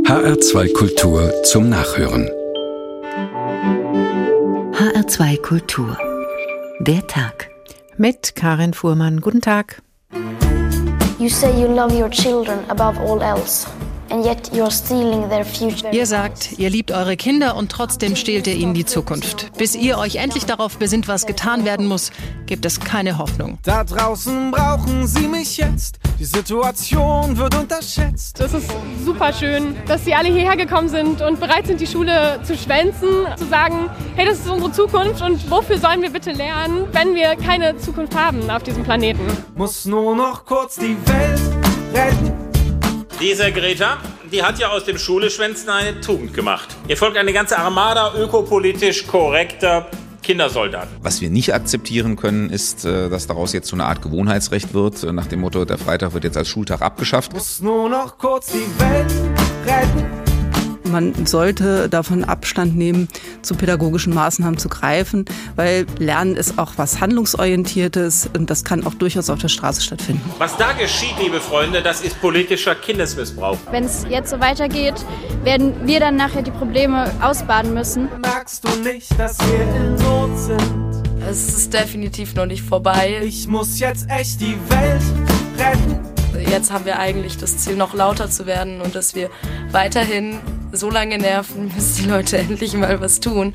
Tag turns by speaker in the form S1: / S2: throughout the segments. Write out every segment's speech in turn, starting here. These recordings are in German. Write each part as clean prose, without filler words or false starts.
S1: HR2 Kultur zum Nachhören.
S2: HR2 Kultur. Der Tag.
S3: Mit Karin Fuhrmann. Guten Tag.
S4: You say you love your children above all else. And yet you're stealing their future.
S5: Ihr sagt, ihr liebt eure Kinder und trotzdem stehlt ihr ihnen die Zukunft. Bis ihr euch endlich darauf besinnt, was getan werden muss, gibt es keine Hoffnung.
S6: Da draußen brauchen sie mich jetzt. Die Situation wird unterschätzt.
S7: Es ist super schön, dass sie alle hierher gekommen sind und bereit sind, die Schule zu schwänzen, zu sagen, hey, das ist unsere Zukunft und wofür sollen wir bitte lernen, wenn wir keine Zukunft haben auf diesem Planeten?
S6: Muss nur noch kurz die Welt retten.
S8: Diese Greta, die hat ja aus dem Schuleschwänzen eine Tugend gemacht. Ihr folgt eine ganze Armada ökopolitisch korrekter Kindersoldaten.
S9: Was wir nicht akzeptieren können, ist, dass daraus jetzt so eine Art Gewohnheitsrecht wird, nach dem Motto, der Freitag wird jetzt als Schultag abgeschafft.
S6: Muss nur noch kurz die Welt retten.
S10: Man sollte davon Abstand nehmen, zu pädagogischen Maßnahmen zu greifen, weil Lernen ist auch was Handlungsorientiertes und das kann auch durchaus auf der Straße stattfinden.
S8: Was da geschieht, liebe Freunde, das ist politischer Kindesmissbrauch.
S11: Wenn es jetzt so weitergeht, werden wir dann nachher die Probleme ausbaden müssen.
S6: Merkst du nicht, dass wir in Not sind?
S12: Es ist definitiv noch nicht vorbei.
S6: Ich muss jetzt echt die Welt retten.
S12: Jetzt haben wir eigentlich das Ziel, noch lauter zu werden und dass wir weiterhin so lange nerven, bis die Leute endlich mal was tun.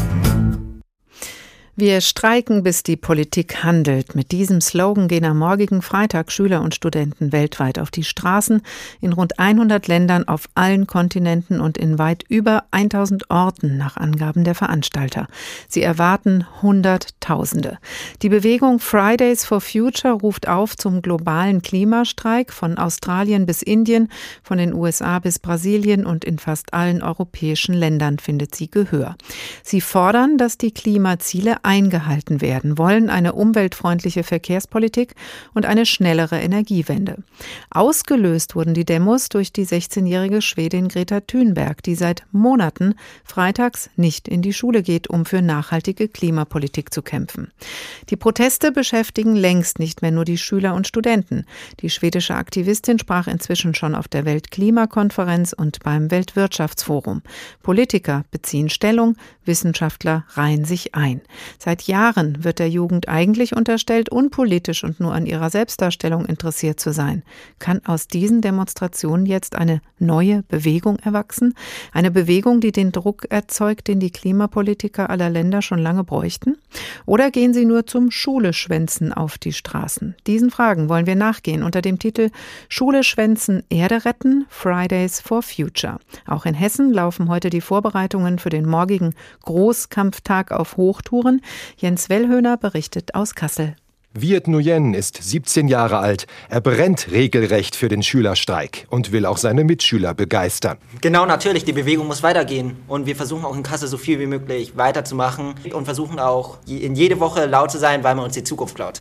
S3: Wir streiken, bis die Politik handelt. Mit diesem Slogan gehen am morgigen Freitag Schüler und Studenten weltweit auf die Straßen, in rund 100 Ländern auf allen Kontinenten und in weit über 1000 Orten nach Angaben der Veranstalter. Sie erwarten Hunderttausende. Die Bewegung Fridays for Future ruft auf zum globalen Klimastreik von Australien bis Indien, von den USA bis Brasilien und in fast allen europäischen Ländern findet sie Gehör. Sie fordern, dass die Klimaziele eingehalten werden, wollen eine umweltfreundliche Verkehrspolitik und eine schnellere Energiewende. Ausgelöst wurden die Demos durch die 16-jährige Schwedin Greta Thunberg, die seit Monaten freitags nicht in die Schule geht, um für nachhaltige Klimapolitik zu kämpfen. Die Proteste beschäftigen längst nicht mehr nur die Schüler und Studenten. Die schwedische Aktivistin sprach inzwischen schon auf der Weltklimakonferenz und beim Weltwirtschaftsforum. Politiker beziehen Stellung, Wissenschaftler reihen sich ein. Seit Jahren wird der Jugend eigentlich unterstellt, unpolitisch und nur an ihrer Selbstdarstellung interessiert zu sein. Kann aus diesen Demonstrationen jetzt eine neue Bewegung erwachsen? Eine Bewegung, die den Druck erzeugt, den die Klimapolitiker aller Länder schon lange bräuchten? Oder gehen sie nur zum Schuleschwänzen auf die Straßen? Diesen Fragen wollen wir nachgehen unter dem Titel Schule schwänzen, Erde retten, Fridays for Future. Auch in Hessen laufen heute die Vorbereitungen für den morgigen Großkampftag auf Hochtouren. Jens Wellhöhner berichtet aus Kassel.
S13: Viet Nguyen ist 17 Jahre alt. Er brennt regelrecht für den Schülerstreik und will auch seine Mitschüler begeistern.
S14: Genau, natürlich, die Bewegung muss weitergehen. Und wir versuchen auch in Kassel so viel wie möglich weiterzumachen und versuchen auch in jede Woche laut zu sein, weil man uns die Zukunft klaut.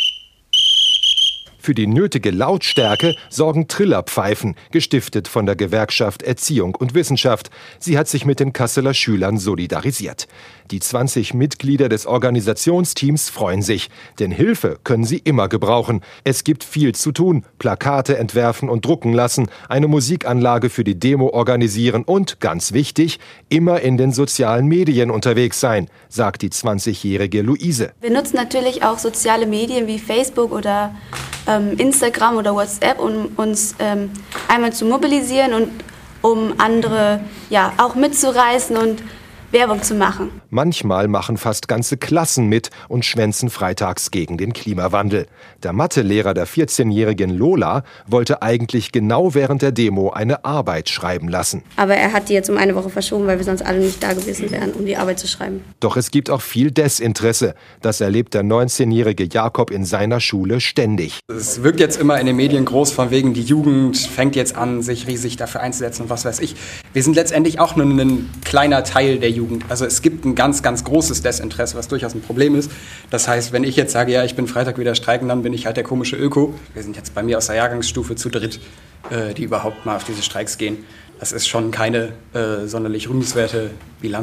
S13: Für die nötige Lautstärke sorgen Trillerpfeifen, gestiftet von der Gewerkschaft Erziehung und Wissenschaft. Sie hat sich mit den Kasseler Schülern solidarisiert. Die 20 Mitglieder des Organisationsteams freuen sich, denn Hilfe können sie immer gebrauchen. Es gibt viel zu tun, Plakate entwerfen und drucken lassen, eine Musikanlage für die Demo organisieren und, ganz wichtig, immer in den sozialen Medien unterwegs sein, sagt die 20-jährige Luise.
S11: Wir nutzen natürlich auch soziale Medien wie Facebook oder Instagram oder WhatsApp, um uns einmal zu mobilisieren und um andere auch mitzureißen und Werbung zu machen.
S13: Manchmal machen fast ganze Klassen mit und schwänzen freitags gegen den Klimawandel. Der Mathelehrer der 14-jährigen Lola wollte eigentlich genau während der Demo eine Arbeit schreiben lassen.
S11: Aber er hat die jetzt um eine Woche verschoben, weil wir sonst alle nicht da gewesen wären, um die Arbeit zu schreiben.
S13: Doch es gibt auch viel Desinteresse. Das erlebt der 19-jährige Jakob in seiner Schule ständig.
S15: Es wirkt jetzt immer in den Medien groß von wegen, die Jugend fängt jetzt an, sich riesig dafür einzusetzen und was weiß ich. Wir sind letztendlich auch nur ein kleiner Teil der Jugend. Also es gibt ein ganz, ganz großes Desinteresse, was durchaus ein Problem ist. Das heißt, wenn ich jetzt sage, ja, ich bin Freitag wieder streiken, dann bin ich halt der komische Öko. Wir sind jetzt bei mir aus der Jahrgangsstufe zu dritt, die überhaupt mal auf diese Streiks gehen. Das ist schon keine sonderlich rühmenswerte Bilanz.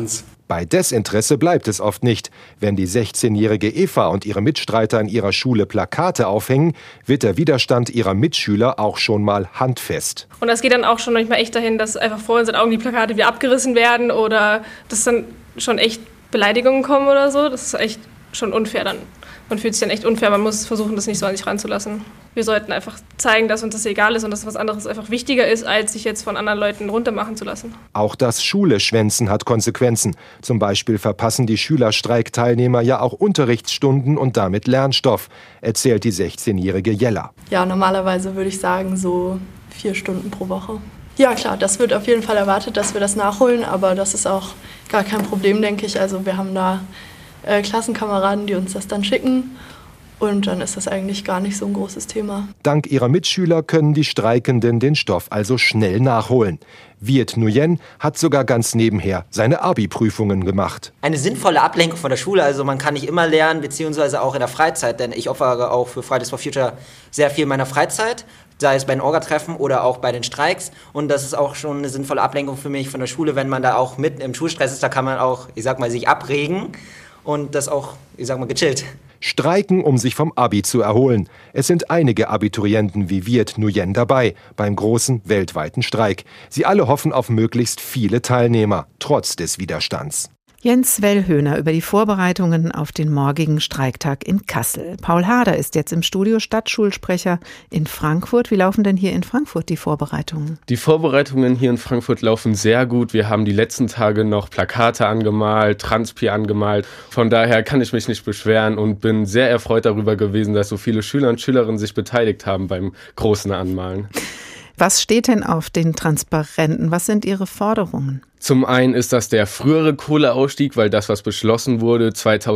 S13: Bei Desinteresse bleibt es oft nicht. Wenn die 16-jährige Eva und ihre Mitstreiter in ihrer Schule Plakate aufhängen, wird der Widerstand ihrer Mitschüler auch schon mal handfest.
S7: Und das geht dann auch schon manchmal echt dahin, dass einfach vor unseren Augen die Plakate wieder abgerissen werden oder dass dann schon echt Beleidigungen kommen oder so. Das ist echt schon unfair dann. Man fühlt sich dann echt unfair, man muss versuchen, das nicht so an sich ranzulassen. Wir sollten einfach zeigen, dass uns das egal ist und dass was anderes einfach wichtiger ist, als sich jetzt von anderen Leuten runtermachen zu lassen.
S13: Auch das Schule-Schwänzen hat Konsequenzen. Zum Beispiel verpassen die Schülerstreikteilnehmer ja auch Unterrichtsstunden und damit Lernstoff, erzählt die 16-jährige Jella.
S16: Ja, normalerweise würde ich sagen so 4 Stunden pro Woche. Ja klar, das wird auf jeden Fall erwartet, dass wir das nachholen, aber das ist auch gar kein Problem, denke ich. Also wir haben da Klassenkameraden, die uns das dann schicken. Und dann ist das eigentlich gar nicht so ein großes Thema.
S13: Dank ihrer Mitschüler können die Streikenden den Stoff also schnell nachholen. Viet Nguyen hat sogar ganz nebenher seine Abi-Prüfungen gemacht.
S14: Eine sinnvolle Ablenkung von der Schule, also man kann nicht immer lernen, beziehungsweise auch in der Freizeit, denn ich opfere auch für Fridays for Future sehr viel meiner Freizeit, sei es bei den Orga-Treffen oder auch bei den Streiks. Und das ist auch schon eine sinnvolle Ablenkung für mich von der Schule, wenn man da auch mitten im Schulstress ist, da kann man auch, sich abregen und das auch, gechillt.
S13: Streiken, um sich vom Abi zu erholen. Es sind einige Abiturienten wie Viet Nguyen dabei, beim großen weltweiten Streik. Sie alle hoffen auf möglichst viele Teilnehmer, trotz des Widerstands.
S3: Jens Wellhöhner über die Vorbereitungen auf den morgigen Streiktag in Kassel. Paul Hader ist jetzt im Studio, Stadtschulsprecher in Frankfurt. Wie laufen denn hier in Frankfurt die Vorbereitungen?
S17: Die Vorbereitungen hier in Frankfurt laufen sehr gut. Wir haben die letzten Tage noch Plakate angemalt, Transpi angemalt. Von daher kann ich mich nicht beschweren und bin sehr erfreut darüber gewesen, dass so viele Schüler und Schülerinnen sich beteiligt haben beim großen Anmalen.
S3: Was steht denn auf den Transparenten? Was sind Ihre Forderungen?
S17: Zum einen ist das der frühere Kohleausstieg, weil das, was beschlossen wurde,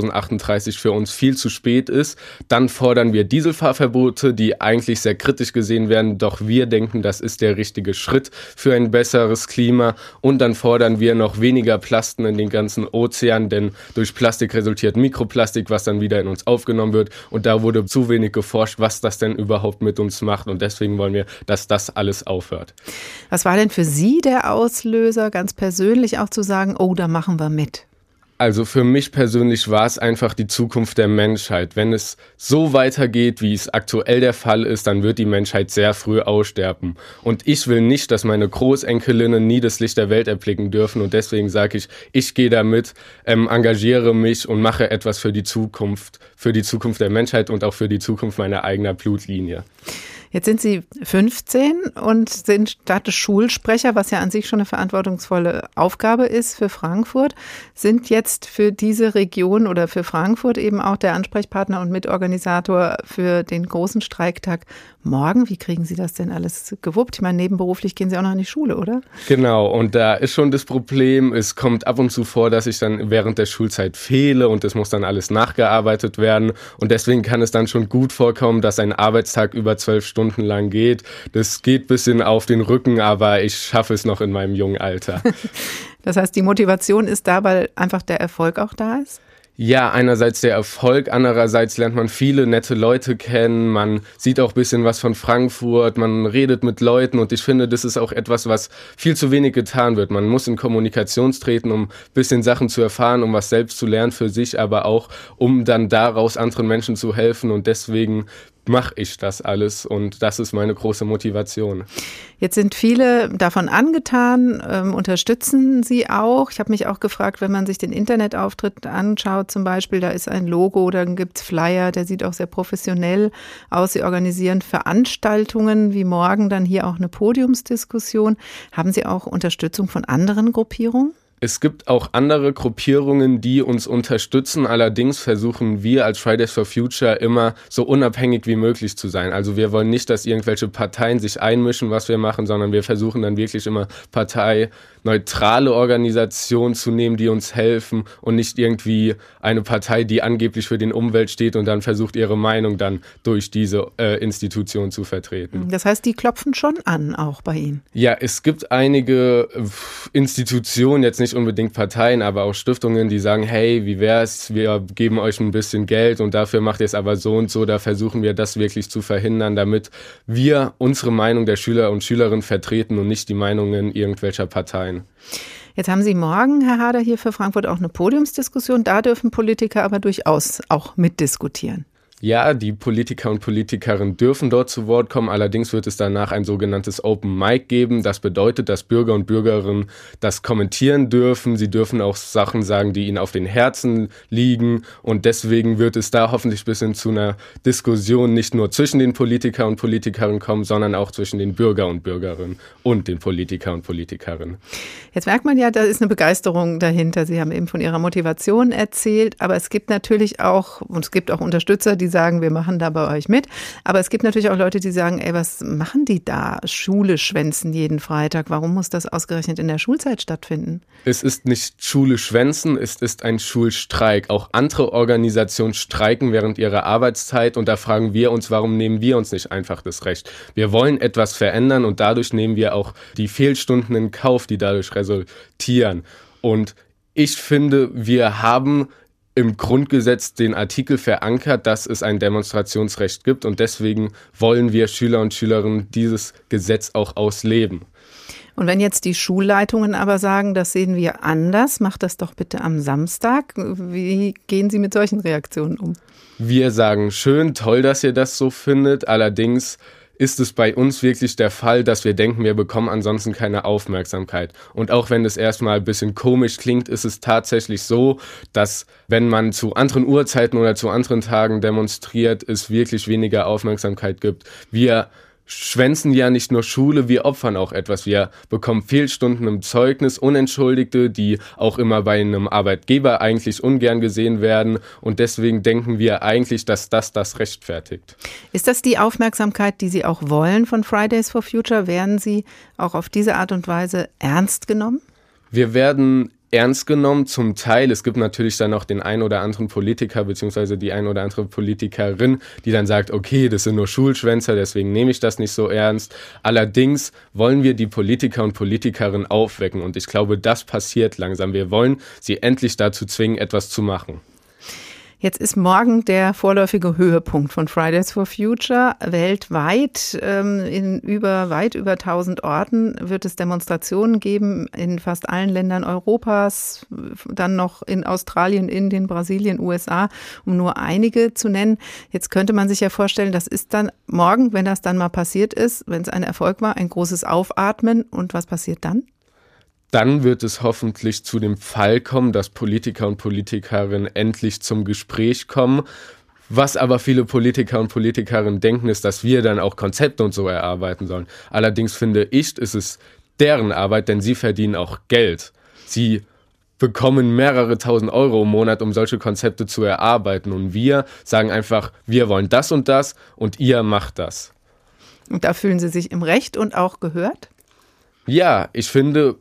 S17: 2038 für uns viel zu spät ist. Dann fordern wir Dieselfahrverbote, die eigentlich sehr kritisch gesehen werden, doch wir denken, das ist der richtige Schritt für ein besseres Klima. Und dann fordern wir noch weniger Plasten in den ganzen Ozeanen, denn durch Plastik resultiert Mikroplastik, was dann wieder in uns aufgenommen wird. Und da wurde zu wenig geforscht, was das denn überhaupt mit uns macht. Und deswegen wollen wir, dass das alles aufhört.
S3: Was war denn für Sie der Auslöser, ganz persönlich auch zu sagen, oh, da machen wir mit?
S17: Also für mich persönlich war es einfach die Zukunft der Menschheit. Wenn es so weitergeht, wie es aktuell der Fall ist, dann wird die Menschheit sehr früh aussterben. Und ich will nicht, dass meine Großenkelinnen nie das Licht der Welt erblicken dürfen. Und deswegen sage ich gehe damit, engagiere mich und mache etwas für die Zukunft der Menschheit und auch für die Zukunft meiner eigenen Blutlinie.
S3: Jetzt sind Sie 15 und sind Stadtschulsprecher, was ja an sich schon eine verantwortungsvolle Aufgabe ist für Frankfurt, sind jetzt für diese Region oder für Frankfurt eben auch der Ansprechpartner und Mitorganisator für den großen Streiktag morgen. Wie kriegen Sie das denn alles gewuppt? Ich meine, nebenberuflich gehen Sie auch noch in die Schule, oder?
S17: Genau, und da ist schon das Problem, es kommt ab und zu vor, dass ich dann während der Schulzeit fehle und es muss dann alles nachgearbeitet werden und deswegen kann es dann schon gut vorkommen, dass ein Arbeitstag über 12 Stunden lang geht. Das geht ein bisschen auf den Rücken, aber ich schaffe es noch in meinem jungen Alter.
S3: Das heißt, die Motivation ist da, weil einfach der Erfolg auch da ist?
S17: Ja, einerseits der Erfolg, andererseits lernt man viele nette Leute kennen, man sieht auch ein bisschen was von Frankfurt, man redet mit Leuten und ich finde, das ist auch etwas, was viel zu wenig getan wird. Man muss in Kommunikation treten, um ein bisschen Sachen zu erfahren, um was selbst zu lernen für sich, aber auch, um dann daraus anderen Menschen zu helfen und deswegen mache ich das alles und das ist meine große Motivation.
S3: Jetzt sind viele davon angetan, unterstützen Sie auch. Ich habe mich auch gefragt, wenn man sich den Internetauftritt anschaut zum Beispiel, da ist ein Logo, dann gibt's Flyer, der sieht auch sehr professionell aus. Sie organisieren Veranstaltungen, wie morgen dann hier auch eine Podiumsdiskussion. Haben Sie auch Unterstützung von anderen Gruppierungen?
S17: Es gibt auch andere Gruppierungen, die uns unterstützen. Allerdings versuchen wir als Fridays for Future immer so unabhängig wie möglich zu sein. Also wir wollen nicht, dass irgendwelche Parteien sich einmischen, was wir machen, sondern wir versuchen dann wirklich immer parteineutrale Organisationen zu nehmen, die uns helfen und nicht irgendwie eine Partei, die angeblich für den Umwelt steht und dann versucht, ihre Meinung dann durch diese Institution zu vertreten.
S3: Das heißt, die klopfen schon an, auch bei Ihnen?
S17: Ja, es gibt einige Institutionen, jetzt nicht unbedingt Parteien, aber auch Stiftungen, die sagen, hey, wie wär's, wir geben euch ein bisschen Geld und dafür macht ihr es aber so und so. Da versuchen wir das wirklich zu verhindern, damit wir unsere Meinung der Schüler und Schülerinnen vertreten und nicht die Meinungen irgendwelcher Parteien.
S3: Jetzt haben Sie morgen, Herr Hader, hier für Frankfurt auch eine Podiumsdiskussion. Da dürfen Politiker aber durchaus auch mitdiskutieren.
S17: Ja, die Politiker und Politikerinnen dürfen dort zu Wort kommen. Allerdings wird es danach ein sogenanntes Open Mic geben. Das bedeutet, dass Bürger und Bürgerinnen das kommentieren dürfen. Sie dürfen auch Sachen sagen, die ihnen auf den Herzen liegen. Und deswegen wird es da hoffentlich bis hin zu einer Diskussion nicht nur zwischen den Politiker und Politikerinnen kommen, sondern auch zwischen den Bürger und Bürgerinnen und den Politiker und Politikerinnen.
S3: Jetzt merkt man ja, da ist eine Begeisterung dahinter. Sie haben eben von Ihrer Motivation erzählt. Aber es gibt natürlich auch, und es gibt auch Unterstützer, die sagen, wir machen da bei euch mit. Aber es gibt natürlich auch Leute, die sagen, ey, was machen die da? Schule schwänzen jeden Freitag. Warum muss das ausgerechnet in der Schulzeit stattfinden?
S17: Es ist nicht Schule schwänzen, es ist ein Schulstreik. Auch andere Organisationen streiken während ihrer Arbeitszeit und da fragen wir uns, warum nehmen wir uns nicht einfach das Recht? Wir wollen etwas verändern und dadurch nehmen wir auch die Fehlstunden in Kauf, die dadurch resultieren. Und ich finde, wir haben im Grundgesetz den Artikel verankert, dass es ein Demonstrationsrecht gibt und deswegen wollen wir Schüler und Schülerinnen dieses Gesetz auch ausleben.
S3: Und wenn jetzt die Schulleitungen aber sagen, das sehen wir anders, macht das doch bitte am Samstag. Wie gehen Sie mit solchen Reaktionen um?
S17: Wir sagen, schön, toll, dass ihr das so findet, allerdings ist es bei uns wirklich der Fall, dass wir denken, wir bekommen ansonsten keine Aufmerksamkeit. Und auch wenn es erstmal ein bisschen komisch klingt, ist es tatsächlich so, dass wenn man zu anderen Uhrzeiten oder zu anderen Tagen demonstriert, es wirklich weniger Aufmerksamkeit gibt. Wir schwänzen ja nicht nur Schule, wir opfern auch etwas. Wir bekommen Fehlstunden im Zeugnis, Unentschuldigte, die auch immer bei einem Arbeitgeber eigentlich ungern gesehen werden. Und deswegen denken wir eigentlich, dass das rechtfertigt.
S3: Ist das die Aufmerksamkeit, die Sie auch wollen von Fridays for Future? Werden Sie auch auf diese Art und Weise ernst genommen?
S17: Wir werden ernst genommen, zum Teil. Es gibt natürlich dann auch den ein oder anderen Politiker beziehungsweise die ein oder andere Politikerin, die dann sagt, okay, das sind nur Schulschwänzer, deswegen nehme ich das nicht so ernst. Allerdings wollen wir die Politiker und Politikerinnen aufwecken und ich glaube, das passiert langsam. Wir wollen sie endlich dazu zwingen, etwas zu machen.
S3: Jetzt ist morgen der vorläufige Höhepunkt von Fridays for Future. Weltweit, in weit über 1000 Orten wird es Demonstrationen geben, in fast allen Ländern Europas, dann noch in Australien, Indien, Brasilien, USA, um nur einige zu nennen. Jetzt könnte man sich ja vorstellen, das ist dann morgen, wenn das dann mal passiert ist, wenn es ein Erfolg war, ein großes Aufatmen. Und was passiert dann?
S17: Dann wird es hoffentlich zu dem Fall kommen, dass Politiker und Politikerinnen endlich zum Gespräch kommen. Was aber viele Politiker und Politikerinnen denken, ist, dass wir dann auch Konzepte und so erarbeiten sollen. Allerdings finde ich, ist es deren Arbeit, denn sie verdienen auch Geld. Sie bekommen mehrere tausend Euro im Monat, um solche Konzepte zu erarbeiten. Und wir sagen einfach, wir wollen das und ihr macht das.
S3: Und da fühlen Sie sich im Recht und auch gehört?
S17: Ja, ich finde,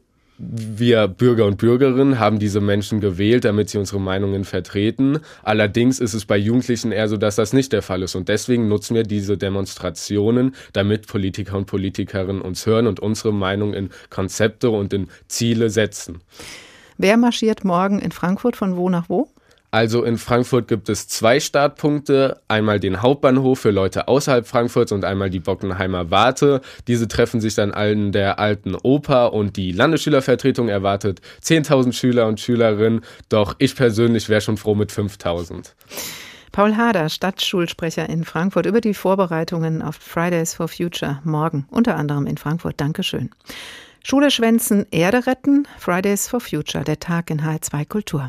S17: wir Bürger und Bürgerinnen haben diese Menschen gewählt, damit sie unsere Meinungen vertreten. Allerdings ist es bei Jugendlichen eher so, dass das nicht der Fall ist. Und deswegen nutzen wir diese Demonstrationen, damit Politiker und Politikerinnen uns hören und unsere Meinung in Konzepte und in Ziele setzen.
S3: Wer marschiert morgen in Frankfurt? Von wo nach wo?
S17: Also in Frankfurt gibt es 2 Startpunkte, einmal den Hauptbahnhof für Leute außerhalb Frankfurts und einmal die Bockenheimer Warte. Diese treffen sich dann an der Alten Oper und die Landesschülervertretung erwartet 10.000 Schüler und Schülerinnen, doch ich persönlich wäre schon froh mit 5.000.
S3: Paul Hader, Stadtschulsprecher in Frankfurt, über die Vorbereitungen auf Fridays for Future morgen, unter anderem in Frankfurt. Dankeschön. Schule schwänzen, Erde retten, Fridays for Future, der Tag in HR2 Kultur.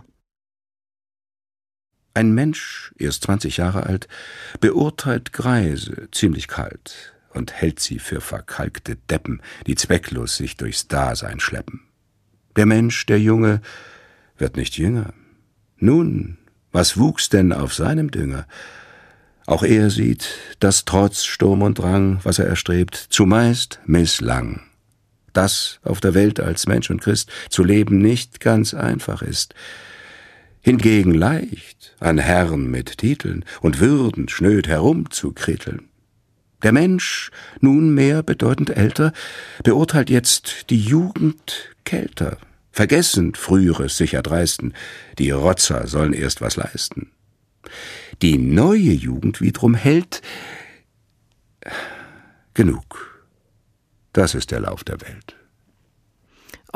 S18: Ein Mensch, erst 20 Jahre alt, beurteilt Greise ziemlich kalt und hält sie für verkalkte Deppen, die zwecklos sich durchs Dasein schleppen. Der Mensch, der Junge, wird nicht jünger. Nun, was wuchs denn auf seinem Dünger? Auch er sieht, dass trotz Sturm und Drang, was er erstrebt, zumeist misslang. Dass auf der Welt als Mensch und Christ zu leben nicht ganz einfach ist. Hingegen leicht, an Herren mit Titeln und Würden schnöd herumzukritteln. Der Mensch, nunmehr bedeutend älter, beurteilt jetzt die Jugend kälter, vergessend früheres sich erdreisten, die Rotzer sollen erst was leisten. Die neue Jugend wiederum hält genug. Das ist der Lauf der Welt.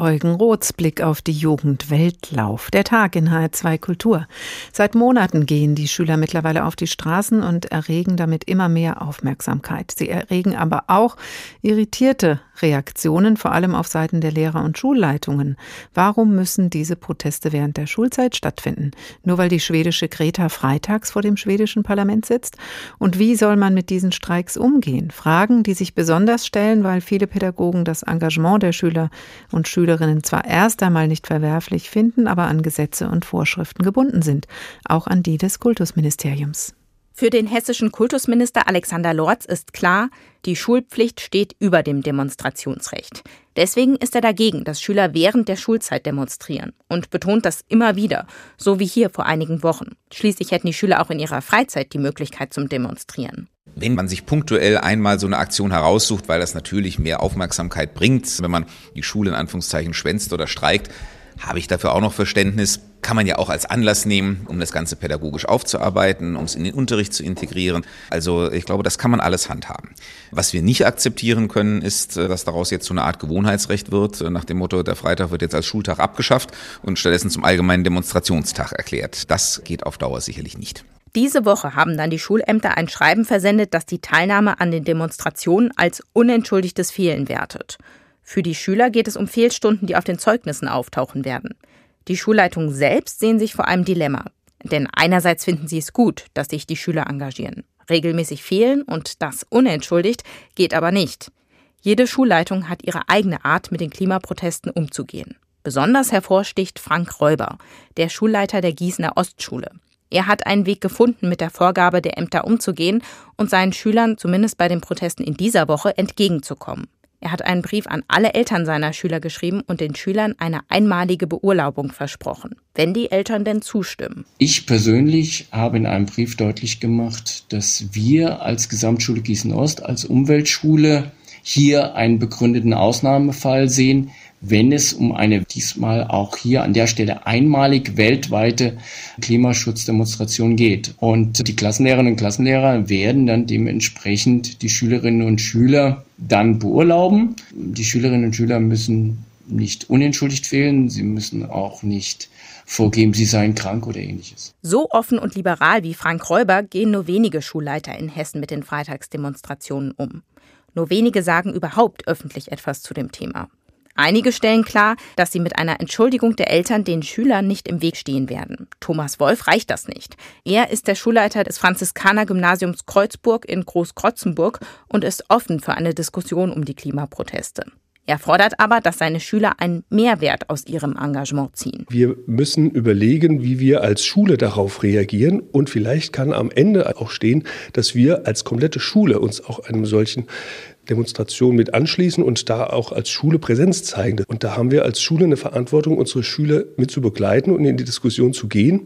S3: Eugen Roths Blick auf die Jugendweltlauf. Der Tag in HR2 Kultur. Seit Monaten gehen die Schüler mittlerweile auf die Straßen und erregen damit immer mehr Aufmerksamkeit. Sie erregen aber auch irritierte Reaktionen, vor allem auf Seiten der Lehrer und Schulleitungen. Warum müssen diese Proteste während der Schulzeit stattfinden? Nur weil die schwedische Greta freitags vor dem schwedischen Parlament sitzt? Und wie soll man mit diesen Streiks umgehen? Fragen, die sich besonders stellen, weil viele Pädagogen das Engagement der Schüler und Schülerinnen zwar erst einmal nicht verwerflich finden, aber an Gesetze und Vorschriften gebunden sind, auch an die des Kultusministeriums.
S19: Für den hessischen Kultusminister Alexander Lorz ist klar, die Schulpflicht steht über dem Demonstrationsrecht. Deswegen ist er dagegen, dass Schüler während der Schulzeit demonstrieren und betont das immer wieder, so wie hier vor einigen Wochen. Schließlich hätten die Schüler auch in ihrer Freizeit die Möglichkeit zum Demonstrieren.
S9: Wenn man sich punktuell einmal so eine Aktion heraussucht, weil das natürlich mehr Aufmerksamkeit bringt, wenn man die Schule in Anführungszeichen schwänzt oder streikt, habe ich dafür auch noch Verständnis. Kann man ja auch als Anlass nehmen, um das Ganze pädagogisch aufzuarbeiten, um es in den Unterricht zu integrieren. Also ich glaube, das kann man alles handhaben. Was wir nicht akzeptieren können, ist, dass daraus jetzt so eine Art Gewohnheitsrecht wird, nach dem Motto, der Freitag wird jetzt als Schultag abgeschafft und stattdessen zum allgemeinen Demonstrationstag erklärt. Das geht auf Dauer sicherlich nicht.
S19: Diese Woche haben dann die Schulämter ein Schreiben versendet, das die Teilnahme an den Demonstrationen als unentschuldigtes Fehlen wertet. Für die Schüler geht es um Fehlstunden, die auf den Zeugnissen auftauchen werden. Die Schulleitungen selbst sehen sich vor einem Dilemma. Denn einerseits finden sie es gut, dass sich die Schüler engagieren. Regelmäßig fehlen und das unentschuldigt geht aber nicht. Jede Schulleitung hat ihre eigene Art, mit den Klimaprotesten umzugehen. Besonders hervorsticht Frank Räuber, der Schulleiter der Gießener Ostschule. Er hat einen Weg gefunden, mit der Vorgabe der Ämter umzugehen und seinen Schülern zumindest bei den Protesten in dieser Woche entgegenzukommen. Er hat einen Brief an alle Eltern seiner Schüler geschrieben und den Schülern eine einmalige Beurlaubung versprochen, wenn die Eltern denn zustimmen.
S20: Ich persönlich habe in einem Brief deutlich gemacht, dass wir als Gesamtschule Gießen-Ost, als Umweltschule hier einen begründeten Ausnahmefall sehen, wenn es um eine diesmal auch hier an der Stelle einmalig weltweite Klimaschutzdemonstration geht. Und die Klassenlehrerinnen und Klassenlehrer werden dann dementsprechend die Schülerinnen und Schüler dann beurlauben. Die Schülerinnen und Schüler müssen nicht unentschuldigt fehlen, sie müssen auch nicht vorgeben, sie seien krank oder ähnliches.
S19: So offen und liberal wie Frank Räuber gehen nur wenige Schulleiter in Hessen mit den Freitagsdemonstrationen um. Nur wenige sagen überhaupt öffentlich etwas zu dem Thema. Einige stellen klar, dass sie mit einer Entschuldigung der Eltern den Schülern nicht im Weg stehen werden. Thomas Wolf reicht das nicht. Er ist der Schulleiter des Franziskaner-Gymnasiums Kreuzburg in Großkrotzenburg und ist offen für eine Diskussion um die Klimaproteste. Er fordert aber, dass seine Schüler einen Mehrwert aus ihrem Engagement ziehen.
S21: Wir müssen überlegen, wie wir als Schule darauf reagieren. Und vielleicht kann am Ende auch stehen, dass wir als komplette Schule uns auch einem solchen Demonstration mit anschließen und da auch als Schule Präsenz zeigen. Und da haben wir als Schule eine Verantwortung, unsere Schüler mit zu begleiten und in die Diskussion zu gehen.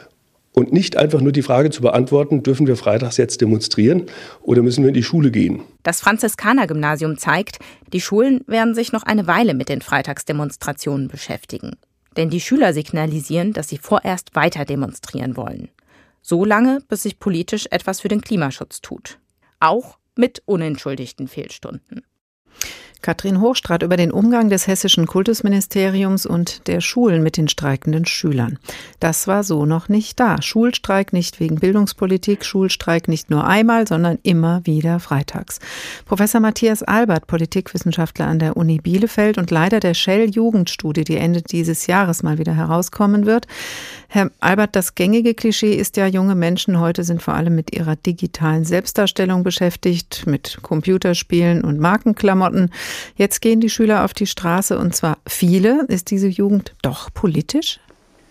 S21: Und nicht einfach nur die Frage zu beantworten, dürfen wir freitags jetzt demonstrieren oder müssen wir in die Schule gehen?
S19: Das Franziskaner-Gymnasium zeigt, die Schulen werden sich noch eine Weile mit den Freitagsdemonstrationen beschäftigen. Denn die Schüler signalisieren, dass sie vorerst weiter demonstrieren wollen. So lange, bis sich politisch etwas für den Klimaschutz tut. Auch mit unentschuldigten Fehlstunden.
S3: Katrin Hochstrat über den Umgang des hessischen Kultusministeriums und der Schulen mit den streikenden Schülern. Das war so noch nicht da. Schulstreik nicht wegen Bildungspolitik, Schulstreik nicht nur einmal, sondern immer wieder freitags. Professor Matthias Albert, Politikwissenschaftler an der Uni Bielefeld und Leiter der Shell-Jugendstudie, die Ende dieses Jahres mal wieder herauskommen wird. Herr Albert, das gängige Klischee ist ja, junge Menschen heute sind vor allem mit ihrer digitalen Selbstdarstellung beschäftigt, mit Computerspielen und Markenklamotten. Jetzt gehen die Schüler auf die Straße und zwar viele. Ist diese Jugend doch politisch?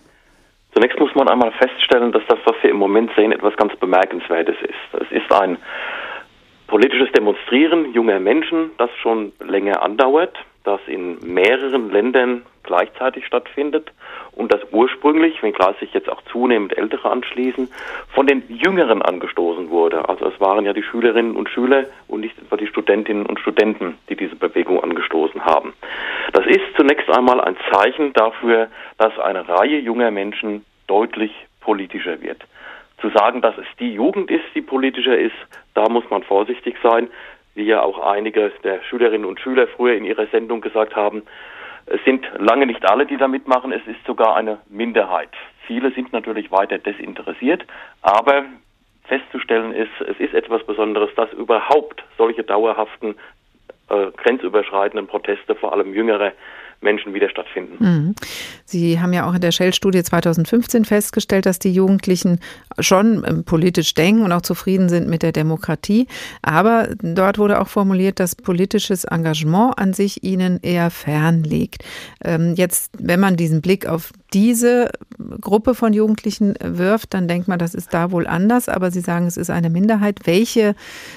S22: Zunächst muss man einmal feststellen, dass das, was wir im Moment sehen, etwas ganz Bemerkenswertes ist. Es ist ein politisches Demonstrieren junger Menschen, das schon länger andauert, das in mehreren Ländern gleichzeitig stattfindet und das ursprünglich, wenngleich sich jetzt auch zunehmend Ältere anschließen, von den Jüngeren angestoßen wurde. Also es waren ja die Schülerinnen und Schüler und nicht etwa die Studentinnen und Studenten, die diese Bewegung angestoßen haben. Das ist zunächst einmal ein Zeichen dafür, dass eine Reihe junger Menschen deutlich politischer wird. Zu sagen, dass es die Jugend ist, die politischer ist, da muss man vorsichtig sein, wie ja auch einige der Schülerinnen und Schüler früher in ihrer Sendung gesagt haben. Es sind lange nicht alle, die da mitmachen, es ist sogar eine Minderheit. Viele sind natürlich weiter desinteressiert, aber festzustellen ist, es ist etwas Besonderes, dass überhaupt solche dauerhaften, grenzüberschreitenden Proteste, vor allem jüngere Menschen, wieder stattfinden.
S3: Sie haben ja auch in der Shell-Studie 2015 festgestellt, dass die Jugendlichen schon politisch denken und auch zufrieden sind mit der Demokratie. Aber dort wurde auch formuliert, dass politisches Engagement an sich ihnen eher fern liegt. Jetzt, wenn man diesen Blick auf diese Gruppe von Jugendlichen wirft, dann denkt man, das ist da wohl anders. Aber Sie sagen, es ist eine Minderheit. Welches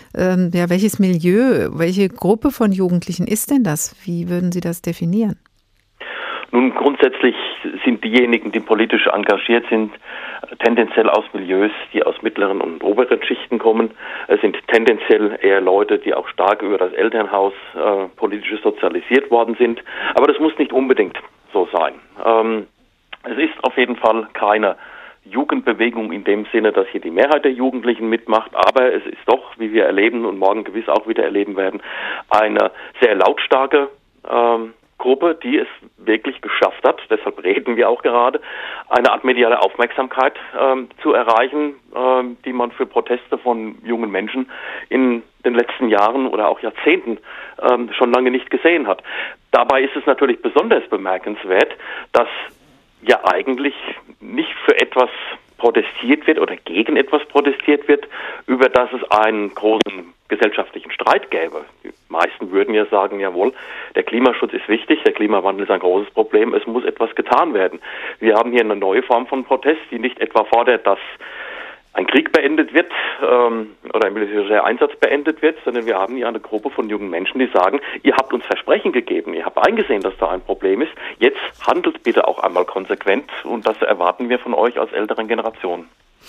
S3: Milieu, welche Gruppe von Jugendlichen ist denn das? Wie würden Sie das definieren?
S22: Nun, grundsätzlich sind diejenigen, die politisch engagiert sind, tendenziell aus Milieus, die aus mittleren und oberen Schichten kommen. Es sind tendenziell eher Leute, die auch stark über das Elternhaus politisch sozialisiert worden sind. Aber das muss nicht unbedingt so sein. Es ist auf jeden Fall keine Jugendbewegung in dem Sinne, dass hier die Mehrheit der Jugendlichen mitmacht, aber es ist doch, wie wir erleben und morgen gewiss auch wieder erleben werden, eine sehr lautstarke Gruppe, die es wirklich geschafft hat, deshalb reden wir auch gerade, eine Art mediale Aufmerksamkeit zu erreichen, die man für Proteste von jungen Menschen in den letzten Jahren oder auch Jahrzehnten schon lange nicht gesehen hat. Dabei ist es natürlich besonders bemerkenswert, dass ja eigentlich nicht für etwas protestiert wird oder gegen etwas protestiert wird, über das es einen großen gesellschaftlichen Streit gäbe. Die meisten würden ja sagen, jawohl, der Klimaschutz ist wichtig, der Klimawandel ist ein großes Problem, es muss etwas getan werden. Wir haben hier eine neue Form von Protest, die nicht etwa fordert, dass ein Krieg beendet wird oder ein militärischer Einsatz beendet wird, sondern wir haben hier eine Gruppe von jungen Menschen, die sagen, ihr habt uns Versprechen gegeben, ihr habt eingesehen, dass da ein Problem ist, jetzt handelt bitte auch einmal konsequent und das erwarten wir von euch als älteren Generationen.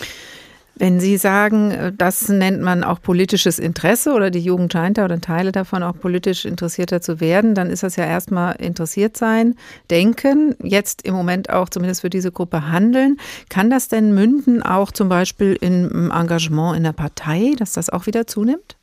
S3: Wenn Sie sagen, das nennt man auch politisches Interesse oder die Jugend scheint da oder Teile davon auch politisch interessierter zu werden, dann ist das ja erstmal interessiert sein, denken, jetzt im Moment auch zumindest für diese Gruppe handeln. Kann das denn münden auch zum Beispiel in Engagement in der Partei, dass das auch wieder zunimmt?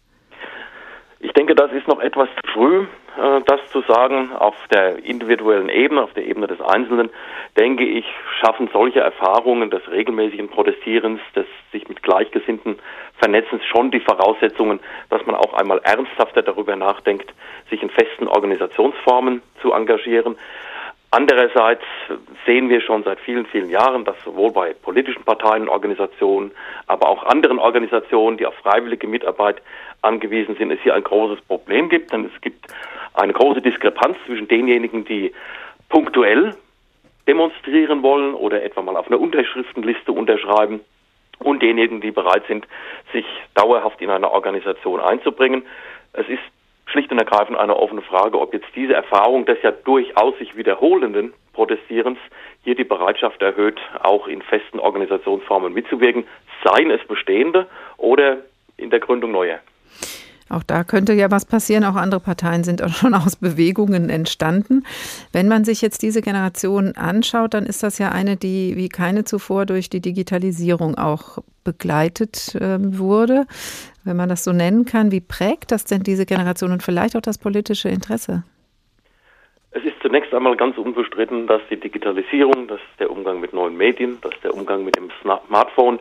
S22: Ich denke, das ist noch etwas zu früh, das zu sagen. Auf der individuellen Ebene, auf der Ebene des Einzelnen, denke ich, schaffen solche Erfahrungen des regelmäßigen Protestierens, des sich mit Gleichgesinnten Vernetzens schon die Voraussetzungen, dass man auch einmal ernsthafter darüber nachdenkt, sich in festen Organisationsformen zu engagieren. Andererseits sehen wir schon seit vielen, vielen Jahren, dass sowohl bei politischen Parteien und Organisationen, aber auch anderen Organisationen, die auf freiwillige Mitarbeit angewiesen sind, es hier ein großes Problem gibt. Denn es gibt eine große Diskrepanz zwischen denjenigen, die punktuell demonstrieren wollen oder etwa mal auf einer Unterschriftenliste unterschreiben und denjenigen, die bereit sind, sich dauerhaft in eine Organisation einzubringen. Es ist schlicht und ergreifend eine offene Frage, ob jetzt diese Erfahrung des ja durchaus sich wiederholenden Protestierens hier die Bereitschaft erhöht, auch in festen Organisationsformen mitzuwirken, seien es bestehende oder in der Gründung neue.
S3: Auch da könnte ja was passieren. Auch andere Parteien sind auch schon aus Bewegungen entstanden. Wenn man sich jetzt diese Generation anschaut, dann ist das ja eine, die wie keine zuvor durch die Digitalisierung auch begleitet wurde, wenn man das so nennen kann. Wie prägt das denn diese Generation und vielleicht auch das politische Interesse?
S22: Es ist zunächst einmal ganz unbestritten, dass die Digitalisierung, dass der Umgang mit neuen Medien, dass der Umgang mit dem Smartphone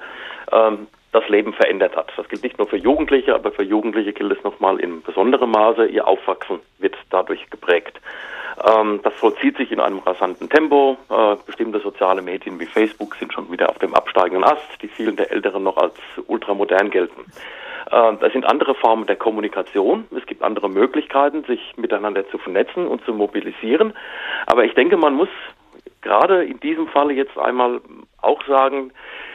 S22: das Leben verändert hat. Das gilt nicht nur für Jugendliche, aber für Jugendliche gilt es nochmal in besonderem Maße. Ihr Aufwachsen wird dadurch geprägt. Das vollzieht sich in einem rasanten Tempo. Bestimmte soziale Medien wie Facebook sind schon wieder auf dem absteigenden Ast, die vielen der Älteren noch als ultramodern gelten. Das sind andere Formen der Kommunikation. Es gibt andere Möglichkeiten, sich miteinander zu vernetzen und zu mobilisieren. Aber ich denke, man muss gerade in diesem Falle jetzt einmal auch sagen,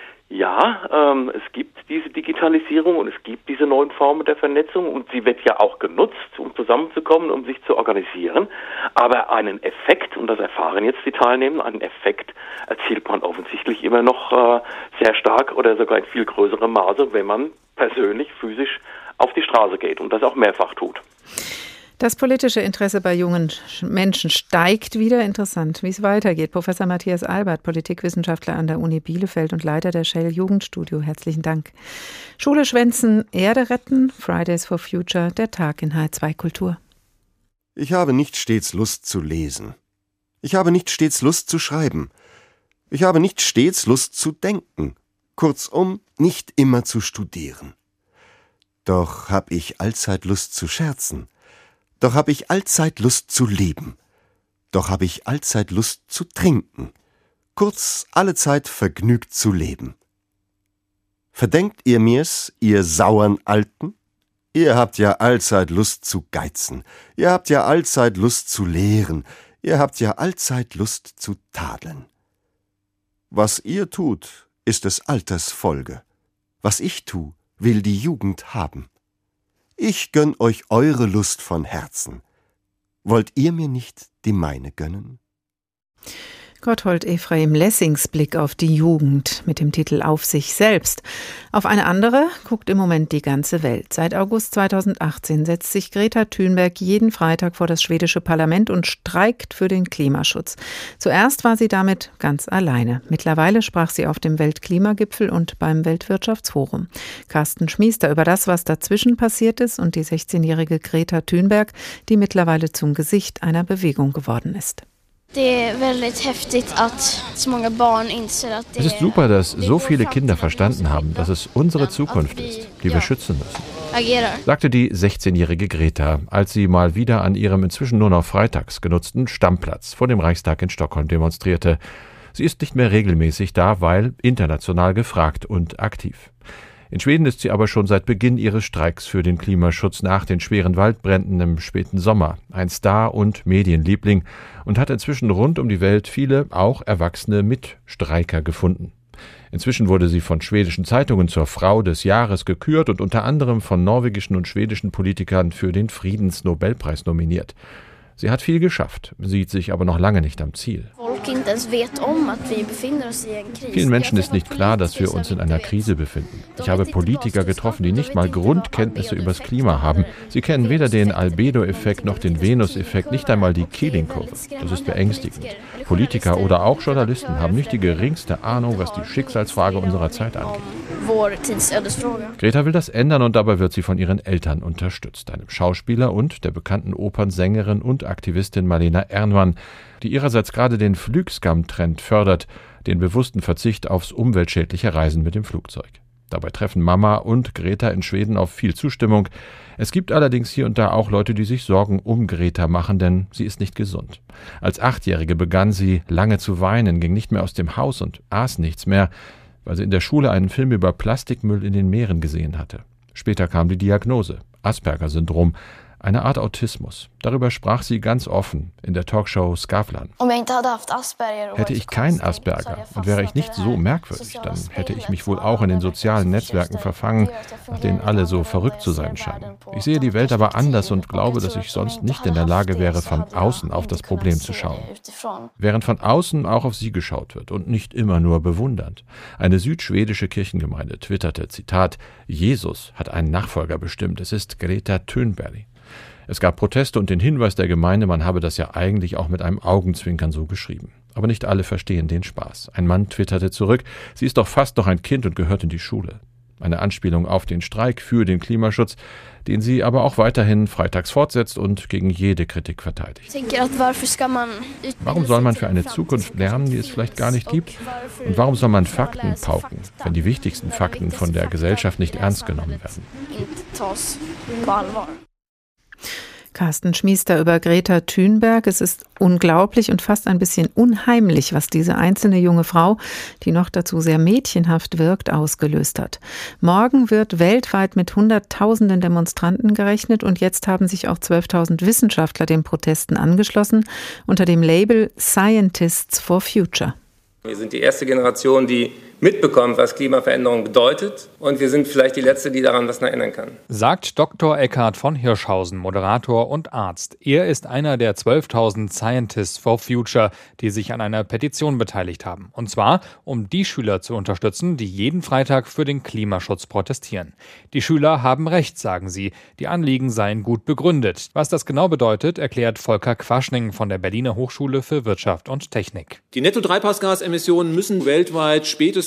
S22: ja, es gibt diese Digitalisierung und es gibt diese neuen Formen der Vernetzung und sie wird ja auch genutzt, um zusammenzukommen, um sich zu organisieren. Aber einen Effekt, und das erfahren jetzt die Teilnehmer, einen Effekt erzielt man offensichtlich immer noch sehr stark oder sogar in viel größerem Maße, wenn man persönlich, physisch auf die Straße geht und das auch mehrfach tut.
S3: Das politische Interesse bei jungen Menschen steigt wieder. Interessant, wie es weitergeht. Professor Matthias Albert, Politikwissenschaftler an der Uni Bielefeld und Leiter der Shell Jugendstudio. Herzlichen Dank. Schule schwänzen, Erde retten, Fridays for Future, der Tag in H2 Kultur.
S1: Ich habe nicht stets Lust zu lesen. Ich habe nicht stets Lust zu schreiben. Ich habe nicht stets Lust zu denken. Kurzum, nicht immer zu studieren. Doch hab ich allzeit Lust zu scherzen. Doch hab ich allzeit Lust zu leben. Doch hab ich allzeit Lust zu trinken. Kurz, allezeit vergnügt zu leben. Verdenkt ihr mir's, ihr sauern Alten? Ihr habt ja allzeit Lust zu geizen. Ihr habt ja allzeit Lust zu lehren. Ihr habt ja allzeit Lust zu tadeln. Was ihr tut, ist des Alters Folge. Was ich tu, will die Jugend haben. Ich gönn euch eure Lust von Herzen. Wollt ihr mir nicht die meine gönnen?
S3: Gotthold Ephraim Lessings Blick auf die Jugend mit dem Titel Auf sich selbst. Auf eine andere guckt im Moment die ganze Welt. Seit August 2018 setzt sich Greta Thunberg jeden Freitag vor das schwedische Parlament und streikt für den Klimaschutz. Zuerst war sie damit ganz alleine. Mittlerweile sprach sie auf dem Weltklimagipfel und beim Weltwirtschaftsforum. Carsten Schmiester über das, was dazwischen passiert ist, und die 16-jährige Greta Thunberg, die mittlerweile zum Gesicht einer Bewegung geworden ist.
S2: Es ist super, dass so viele Kinder verstanden haben, dass es unsere Zukunft ist, die wir schützen müssen, sagte die 16-jährige Greta, als sie mal wieder an ihrem inzwischen nur noch freitags genutzten Stammplatz vor dem Reichstag in Stockholm demonstrierte. Sie ist nicht mehr regelmäßig da, weil international gefragt und aktiv. In Schweden ist sie aber schon seit Beginn ihres Streiks für den Klimaschutz nach den schweren Waldbränden im späten Sommer ein Star und Medienliebling und hat inzwischen rund um die Welt viele, auch erwachsene Mitstreiker gefunden. Inzwischen wurde sie von schwedischen Zeitungen zur Frau des Jahres gekürt und unter anderem von norwegischen und schwedischen Politikern für den Friedensnobelpreis nominiert. Sie hat viel geschafft, sieht sich aber noch lange nicht am Ziel. Vielen Menschen ist nicht klar, dass wir uns in einer Krise befinden. Ich habe Politiker getroffen, die nicht mal Grundkenntnisse übers Klima haben. Sie kennen weder den Albedo-Effekt noch den Venus-Effekt, nicht einmal die Keeling-Kurve. Das ist beängstigend. Politiker oder auch Journalisten haben nicht die geringste Ahnung, was die Schicksalsfrage unserer Zeit angeht. Greta will das ändern und dabei wird sie von ihren Eltern unterstützt, einem Schauspieler und der bekannten Opernsängerin und Aktivistin Malena Ernman, die ihrerseits gerade den Flygskam-Trend fördert, den bewussten Verzicht aufs umweltschädliche Reisen mit dem Flugzeug. Dabei treffen Mama und Greta in Schweden auf viel Zustimmung. Es gibt allerdings hier und da auch Leute, die sich Sorgen um Greta machen, denn sie ist nicht gesund. Als 8-Jährige begann sie lange zu weinen, ging nicht mehr aus dem Haus und aß nichts mehr, weil sie in der Schule einen Film über Plastikmüll in den Meeren gesehen hatte. Später kam die Diagnose, Asperger-Syndrom, eine Art Autismus. Darüber sprach sie ganz offen in der Talkshow Skavlan. Hätte ich keinen Asperger und wäre ich nicht so merkwürdig, dann hätte ich mich wohl auch in den sozialen Netzwerken verfangen, nach denen alle so verrückt zu sein scheinen. Ich sehe die Welt aber anders und glaube, dass ich sonst nicht in der Lage wäre, von außen auf das Problem zu schauen. Während von außen auch auf sie geschaut wird und nicht immer nur bewundernd. Eine südschwedische Kirchengemeinde twitterte, Zitat, Jesus hat einen Nachfolger bestimmt, es ist Greta Thunberg. Es gab Proteste und den Hinweis der Gemeinde, man habe das ja eigentlich auch mit einem Augenzwinkern so geschrieben. Aber nicht alle verstehen den Spaß. Ein Mann twitterte zurück, sie ist doch fast noch ein Kind und gehört in die Schule. Eine Anspielung auf den Streik für den Klimaschutz, den sie aber auch weiterhin freitags fortsetzt und gegen jede Kritik verteidigt. Warum soll man für eine Zukunft lernen, die es vielleicht gar nicht gibt? Und warum soll man Fakten pauken, wenn die wichtigsten Fakten von der Gesellschaft nicht ernst genommen werden?
S3: Carsten Schmiester über Greta Thunberg. Es ist unglaublich und fast ein bisschen unheimlich, was diese einzelne junge Frau, die noch dazu sehr mädchenhaft wirkt, ausgelöst hat. Morgen wird weltweit mit Hunderttausenden Demonstranten gerechnet und jetzt haben sich auch 12.000 Wissenschaftler den Protesten angeschlossen unter dem Label Scientists for Future.
S23: Wir sind die erste Generation, die mitbekommt, was Klimaveränderung bedeutet. Und wir sind vielleicht die Letzte, die daran was erinnern kann.
S24: Sagt Dr. Eckhard von Hirschhausen, Moderator und Arzt. Er ist einer der 12.000 Scientists for Future, die sich an einer Petition beteiligt haben. Und zwar, um die Schüler zu unterstützen, die jeden Freitag für den Klimaschutz protestieren. Die Schüler haben recht, sagen sie. Die Anliegen seien gut begründet. Was das genau bedeutet, erklärt Volker Quaschning von der Berliner Hochschule für Wirtschaft und Technik.
S25: Die Netto-Treibhausgasemissionen müssen weltweit spätestens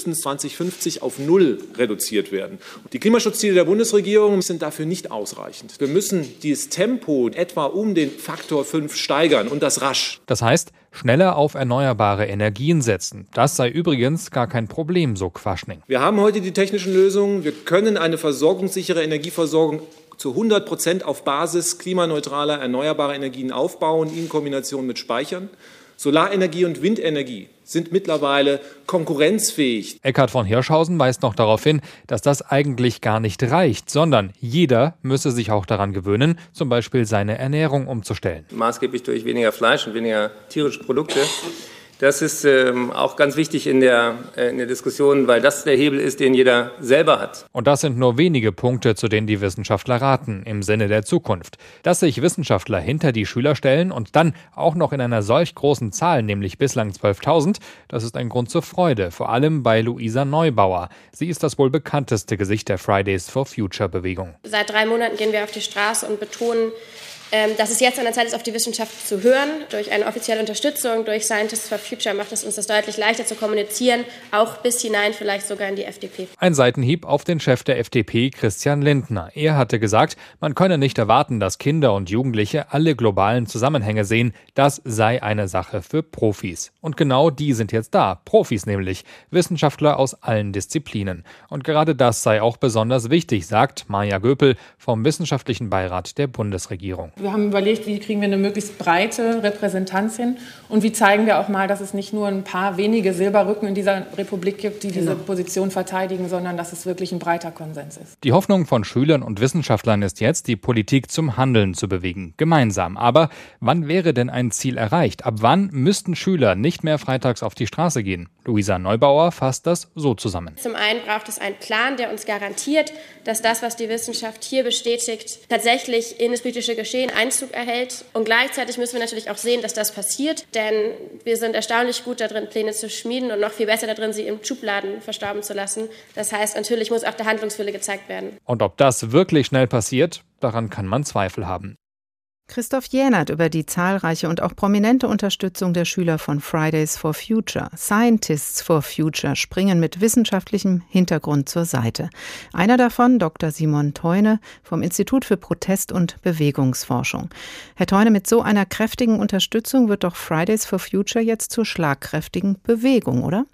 S4: frühestens 2050 auf 0 reduziert werden. Die Klimaschutzziele der Bundesregierung sind dafür nicht ausreichend. Wir müssen dieses Tempo etwa um den Faktor 5 steigern und das rasch.
S24: Das heißt, schneller auf erneuerbare Energien setzen. Das sei übrigens gar kein Problem, so Quaschning.
S4: Wir haben heute die technischen Lösungen. Wir können eine versorgungssichere Energieversorgung zu 100% auf Basis klimaneutraler erneuerbarer Energien aufbauen, in Kombination mit Speichern. Solarenergie und Windenergie sind mittlerweile konkurrenzfähig.
S24: Eckhard von Hirschhausen weist noch darauf hin, dass das eigentlich gar nicht reicht, sondern jeder müsse sich auch daran gewöhnen, zum Beispiel seine Ernährung umzustellen.
S23: Maßgeblich durch weniger Fleisch und weniger tierische Produkte. Das ist auch ganz wichtig in der Diskussion, weil das der Hebel ist, den jeder selber hat.
S24: Und das sind nur wenige Punkte, zu denen die Wissenschaftler raten, im Sinne der Zukunft. Dass sich Wissenschaftler hinter die Schüler stellen und dann auch noch in einer solch großen Zahl, nämlich bislang 12.000, das ist ein Grund zur Freude, vor allem bei Luisa Neubauer. Sie ist das wohl bekannteste Gesicht der Fridays for Future Bewegung.
S5: Seit 3 Monaten gehen wir auf die Straße und betonen, dass es jetzt an der Zeit ist, auf die Wissenschaft zu hören. Durch eine offizielle Unterstützung durch Scientists for Future macht es uns das deutlich leichter zu kommunizieren, auch bis hinein vielleicht sogar in die FDP.
S24: Ein Seitenhieb auf den Chef der FDP, Christian Lindner. Er hatte gesagt, man könne nicht erwarten, dass Kinder und Jugendliche alle globalen Zusammenhänge sehen. Das sei eine Sache für Profis. Und genau die sind jetzt da. Profis nämlich. Wissenschaftler aus allen Disziplinen. Und gerade das sei auch besonders wichtig, sagt Maja Göpel vom Wissenschaftlichen Beirat der Bundesregierung.
S8: Wir haben überlegt, wie kriegen wir eine möglichst breite Repräsentanz hin und wie zeigen wir auch mal, dass es nicht nur ein paar wenige Silberrücken in dieser Republik gibt, die diese Position verteidigen, sondern dass es wirklich ein breiter Konsens ist.
S24: Die Hoffnung von Schülern und Wissenschaftlern ist jetzt, die Politik zum Handeln zu bewegen. Gemeinsam. Aber wann wäre denn ein Ziel erreicht? Ab wann müssten Schüler nicht mehr freitags auf die Straße gehen? Luisa Neubauer fasst das so zusammen.
S5: Zum einen braucht es einen Plan, der uns garantiert, dass das, was die Wissenschaft hier bestätigt, tatsächlich in das politische Geschehen Einzug erhält. Und gleichzeitig müssen wir natürlich auch sehen, dass das passiert, denn wir sind erstaunlich gut darin, Pläne zu schmieden und noch viel besser darin, sie im Schubladen verstauben zu lassen. Das heißt, natürlich muss auch der Handlungswille gezeigt werden.
S24: Und ob das wirklich schnell passiert, daran kann man Zweifel haben.
S3: Christoph Jähnert über die zahlreiche und auch prominente Unterstützung der Schüler von Fridays for Future. Scientists for Future springen mit wissenschaftlichem Hintergrund zur Seite. Einer davon, Dr. Simon Theune vom Institut für Protest- und Bewegungsforschung. Herr Theune, mit so einer kräftigen Unterstützung wird doch Fridays for Future jetzt zur schlagkräftigen Bewegung, oder?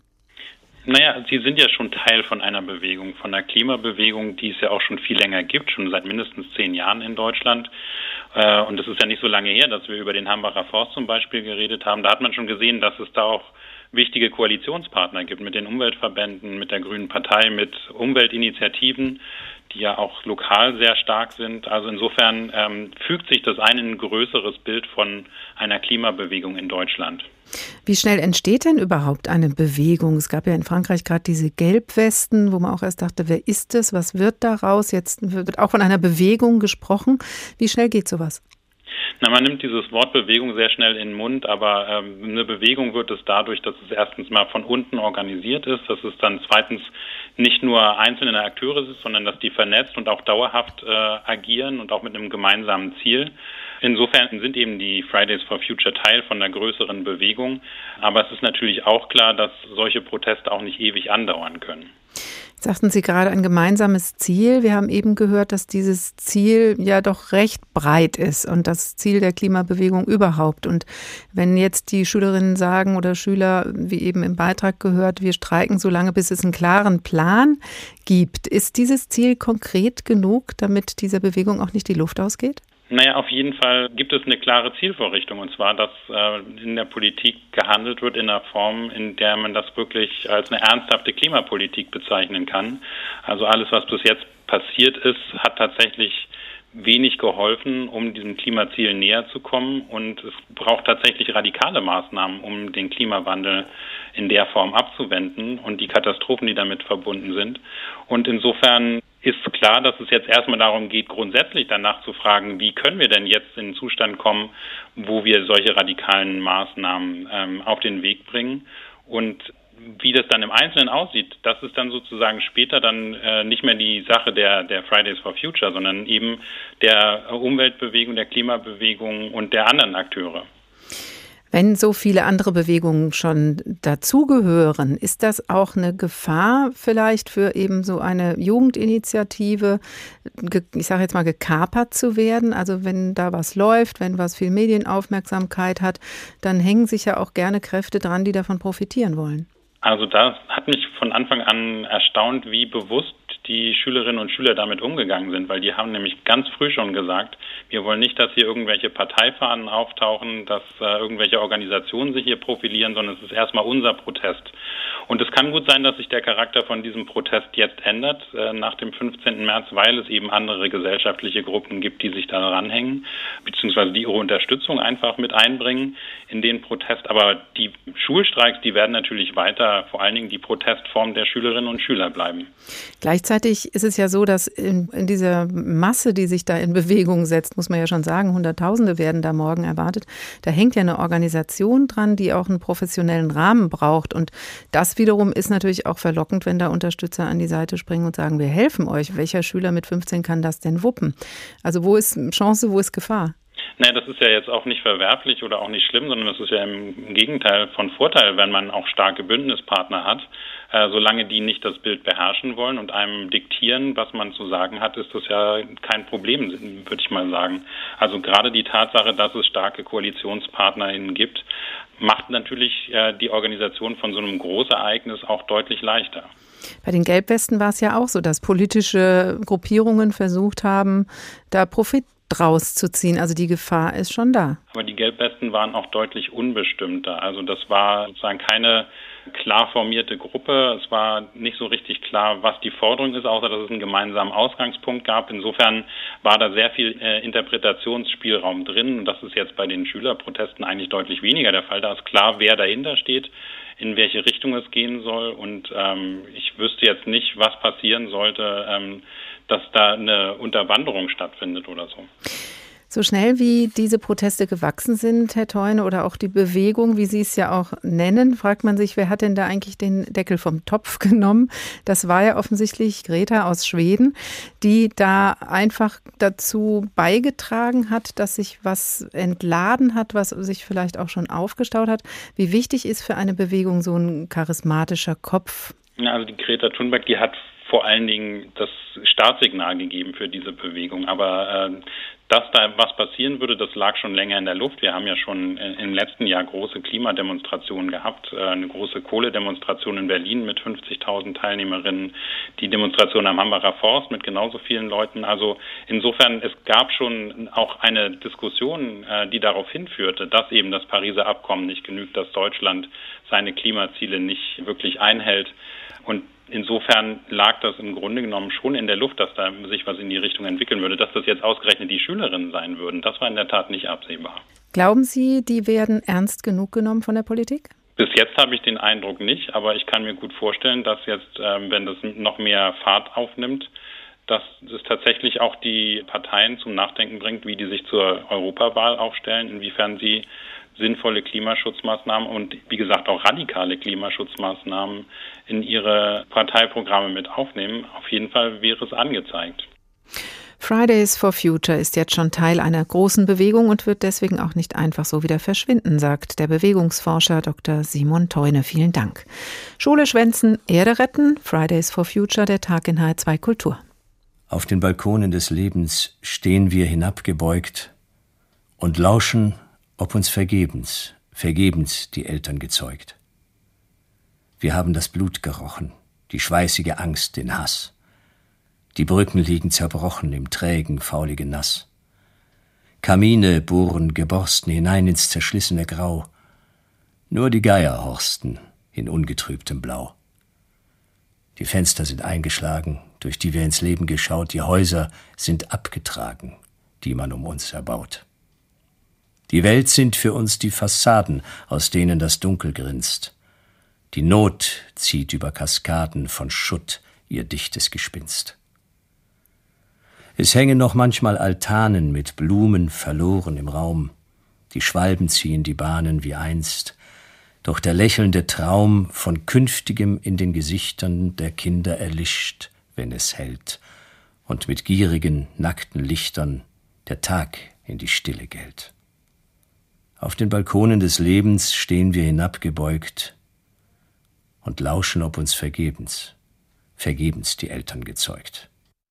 S10: Naja, sie sind ja schon Teil von einer Bewegung, von einer Klimabewegung, die es ja auch schon viel länger gibt, schon seit mindestens 10 Jahren in Deutschland. Und es ist ja nicht so lange her, dass wir über den Hambacher Forst zum Beispiel geredet haben. Da hat man schon gesehen, dass es da auch wichtige Koalitionspartner gibt mit den Umweltverbänden, mit der Grünen Partei, mit Umweltinitiativen, die ja auch lokal sehr stark sind. Also insofern fügt sich das ein in ein größeres Bild von einer Klimabewegung in Deutschland.
S3: Wie schnell entsteht denn überhaupt eine Bewegung? Es gab ja in Frankreich gerade diese Gelbwesten, wo man auch erst dachte, wer ist das, was wird daraus? Jetzt wird auch von einer Bewegung gesprochen. Wie schnell geht sowas?
S10: Na, man nimmt dieses Wort Bewegung sehr schnell in den Mund, aber eine Bewegung wird es dadurch, dass es erstens mal von unten organisiert ist, dass es dann zweitens nicht nur einzelne Akteure ist, sondern dass die vernetzt und auch dauerhaft agieren und auch mit einem gemeinsamen Ziel. Insofern sind eben die Fridays for Future Teil von einer größeren Bewegung, aber es ist natürlich auch klar, dass solche Proteste auch nicht ewig andauern können.
S3: Sagten Sie gerade ein gemeinsames Ziel. Wir haben eben gehört, dass dieses Ziel ja doch recht breit ist und das Ziel der Klimabewegung überhaupt. Und wenn jetzt die Schülerinnen sagen oder Schüler, wie eben im Beitrag gehört, wir streiken so lange, bis es einen klaren Plan gibt, ist dieses Ziel konkret genug, damit dieser Bewegung auch nicht die Luft ausgeht?
S10: Naja, auf jeden Fall gibt es eine klare Zielvorrichtung, und zwar, dass in der Politik gehandelt wird in einer Form, in der man das wirklich als eine ernsthafte Klimapolitik bezeichnen kann. Also alles, was bis jetzt passiert ist, hat tatsächlich wenig geholfen, um diesem Klimaziel näher zu kommen, und es braucht tatsächlich radikale Maßnahmen, um den Klimawandel in der Form abzuwenden und die Katastrophen, die damit verbunden sind. Und insofern ist klar, dass es jetzt erstmal darum geht, grundsätzlich danach zu fragen, wie können wir denn jetzt in den Zustand kommen, wo wir solche radikalen Maßnahmen auf den Weg bringen. Und wie das dann im Einzelnen aussieht, das ist dann sozusagen später dann nicht mehr die Sache der Fridays for Future, sondern eben der Umweltbewegung, der Klimabewegung und der anderen Akteure.
S3: Wenn so viele andere Bewegungen schon dazugehören, ist das auch eine Gefahr vielleicht für eben so eine Jugendinitiative, ich sage jetzt mal, gekapert zu werden? Also wenn da was läuft, wenn was viel Medienaufmerksamkeit hat, dann hängen sich ja auch gerne Kräfte dran, die davon profitieren wollen.
S10: Also das hat mich von Anfang an erstaunt, wie bewusst die Schülerinnen und Schüler damit umgegangen sind, weil die haben nämlich ganz früh schon gesagt, wir wollen nicht, dass hier irgendwelche Parteifahnen auftauchen, dass irgendwelche Organisationen sich hier profilieren, sondern es ist erstmal unser Protest. Und es kann gut sein, dass sich der Charakter von diesem Protest jetzt ändert, nach dem 15. März, weil es eben andere gesellschaftliche Gruppen gibt, die sich da ranhängen, beziehungsweise die ihre Unterstützung einfach mit einbringen in den Protest. Aber die Schulstreiks, die werden natürlich weiter, vor allen Dingen die Protestform der Schülerinnen und Schüler bleiben.
S3: Gleichzeitig ist es ja so, dass in dieser Masse, die sich da in Bewegung setzt, muss man ja schon sagen, Hunderttausende werden da morgen erwartet, da hängt ja eine Organisation dran, die auch einen professionellen Rahmen braucht. Und das wiederum ist natürlich auch verlockend, wenn da Unterstützer an die Seite springen und sagen, wir helfen euch. Welcher Schüler mit 15 kann das denn wuppen? Also wo ist Chance, wo ist Gefahr?
S10: Naja, das ist ja jetzt auch nicht verwerflich oder auch nicht schlimm, sondern das ist ja im Gegenteil von Vorteil, wenn man auch starke Bündnispartner hat. Solange die nicht das Bild beherrschen wollen und einem diktieren, was man zu sagen hat, ist das ja kein Problem, würde ich mal sagen. Also gerade die Tatsache, dass es starke KoalitionspartnerInnen gibt, macht natürlich die Organisation von so einem Großereignis auch deutlich leichter.
S3: Bei den Gelbwesten war es ja auch so, dass politische Gruppierungen versucht haben, da Profit draus zu ziehen. Also die Gefahr ist schon da.
S10: Aber die Gelbwesten waren auch deutlich unbestimmter. Also das war sozusagen keine klar formierte Gruppe. Es war nicht so richtig klar, was die Forderung ist, außer dass es einen gemeinsamen Ausgangspunkt gab. Insofern war da sehr viel Interpretationsspielraum drin. Und das ist jetzt bei den Schülerprotesten eigentlich deutlich weniger der Fall. Da ist klar, wer dahinter steht, in welche Richtung es gehen soll. Und ich wüsste jetzt nicht, was passieren sollte, dass da eine Unterwanderung stattfindet oder so.
S3: So schnell wie diese Proteste gewachsen sind, Herr Theune, oder auch die Bewegung, wie Sie es ja auch nennen, fragt man sich, wer hat denn da eigentlich den Deckel vom Topf genommen? Das war ja offensichtlich Greta aus Schweden, die da einfach dazu beigetragen hat, dass sich was entladen hat, was sich vielleicht auch schon aufgestaut hat. Wie wichtig ist für eine Bewegung so ein charismatischer Kopf?
S10: Ja, also die Greta Thunberg, die hat vor allen Dingen das Startsignal gegeben für diese Bewegung. Aber dass da was passieren würde, das lag schon länger in der Luft. Wir haben ja schon im letzten Jahr große Klimademonstrationen gehabt, eine große Kohledemonstration in Berlin mit 50.000 Teilnehmerinnen, die Demonstration am Hambacher Forst mit genauso vielen Leuten. Also insofern, es gab schon auch eine Diskussion, die darauf hinführte, dass eben das Pariser Abkommen nicht genügt, dass Deutschland seine Klimaziele nicht wirklich einhält. Und insofern lag das im Grunde genommen schon in der Luft, dass da sich was in die Richtung entwickeln würde. Dass das jetzt ausgerechnet die Schülerinnen sein würden, das war in der Tat nicht absehbar.
S3: Glauben Sie, die werden ernst genug genommen von der Politik?
S10: Bis jetzt habe ich den Eindruck nicht, aber ich kann mir gut vorstellen, dass jetzt, wenn das noch mehr Fahrt aufnimmt, dass es tatsächlich auch die Parteien zum Nachdenken bringt, wie die sich zur Europawahl aufstellen, inwiefern sie sinnvolle Klimaschutzmaßnahmen und, wie gesagt, auch radikale Klimaschutzmaßnahmen in ihre Parteiprogramme mit aufnehmen. Auf jeden Fall wäre es angezeigt.
S3: Fridays for Future ist jetzt schon Teil einer großen Bewegung und wird deswegen auch nicht einfach so wieder verschwinden, sagt der Bewegungsforscher Dr. Simon Theune. Vielen Dank. Schule schwänzen, Erde retten, Fridays for Future, der Tag in HR2 Kultur.
S6: Auf den Balkonen des Lebens stehen wir hinabgebeugt und lauschen, ob uns vergebens die Eltern gezeugt. Wir haben das Blut gerochen, die schweißige Angst, den Hass. Die Brücken liegen zerbrochen im trägen, fauligen Nass. Kamine bohren geborsten hinein ins zerschlissene Grau. Nur die Geier horsten in ungetrübtem Blau. Die Fenster sind eingeschlagen, durch die wir ins Leben geschaut. Die Häuser sind abgetragen, die man um uns erbaut. Die Welt sind für uns die Fassaden, aus denen das Dunkel grinst. Die Not zieht über Kaskaden von Schutt ihr dichtes Gespinst. Es hängen noch manchmal Altanen mit Blumen verloren im Raum. Die Schwalben ziehen die Bahnen wie einst. Doch der lächelnde Traum von Künftigem in den Gesichtern der Kinder erlischt, wenn es hellt, und mit gierigen, nackten Lichtern der Tag in die Stille gellt. Auf den Balkonen des Lebens stehen wir hinabgebeugt und lauschen, ob uns vergebens die Eltern gezeugt.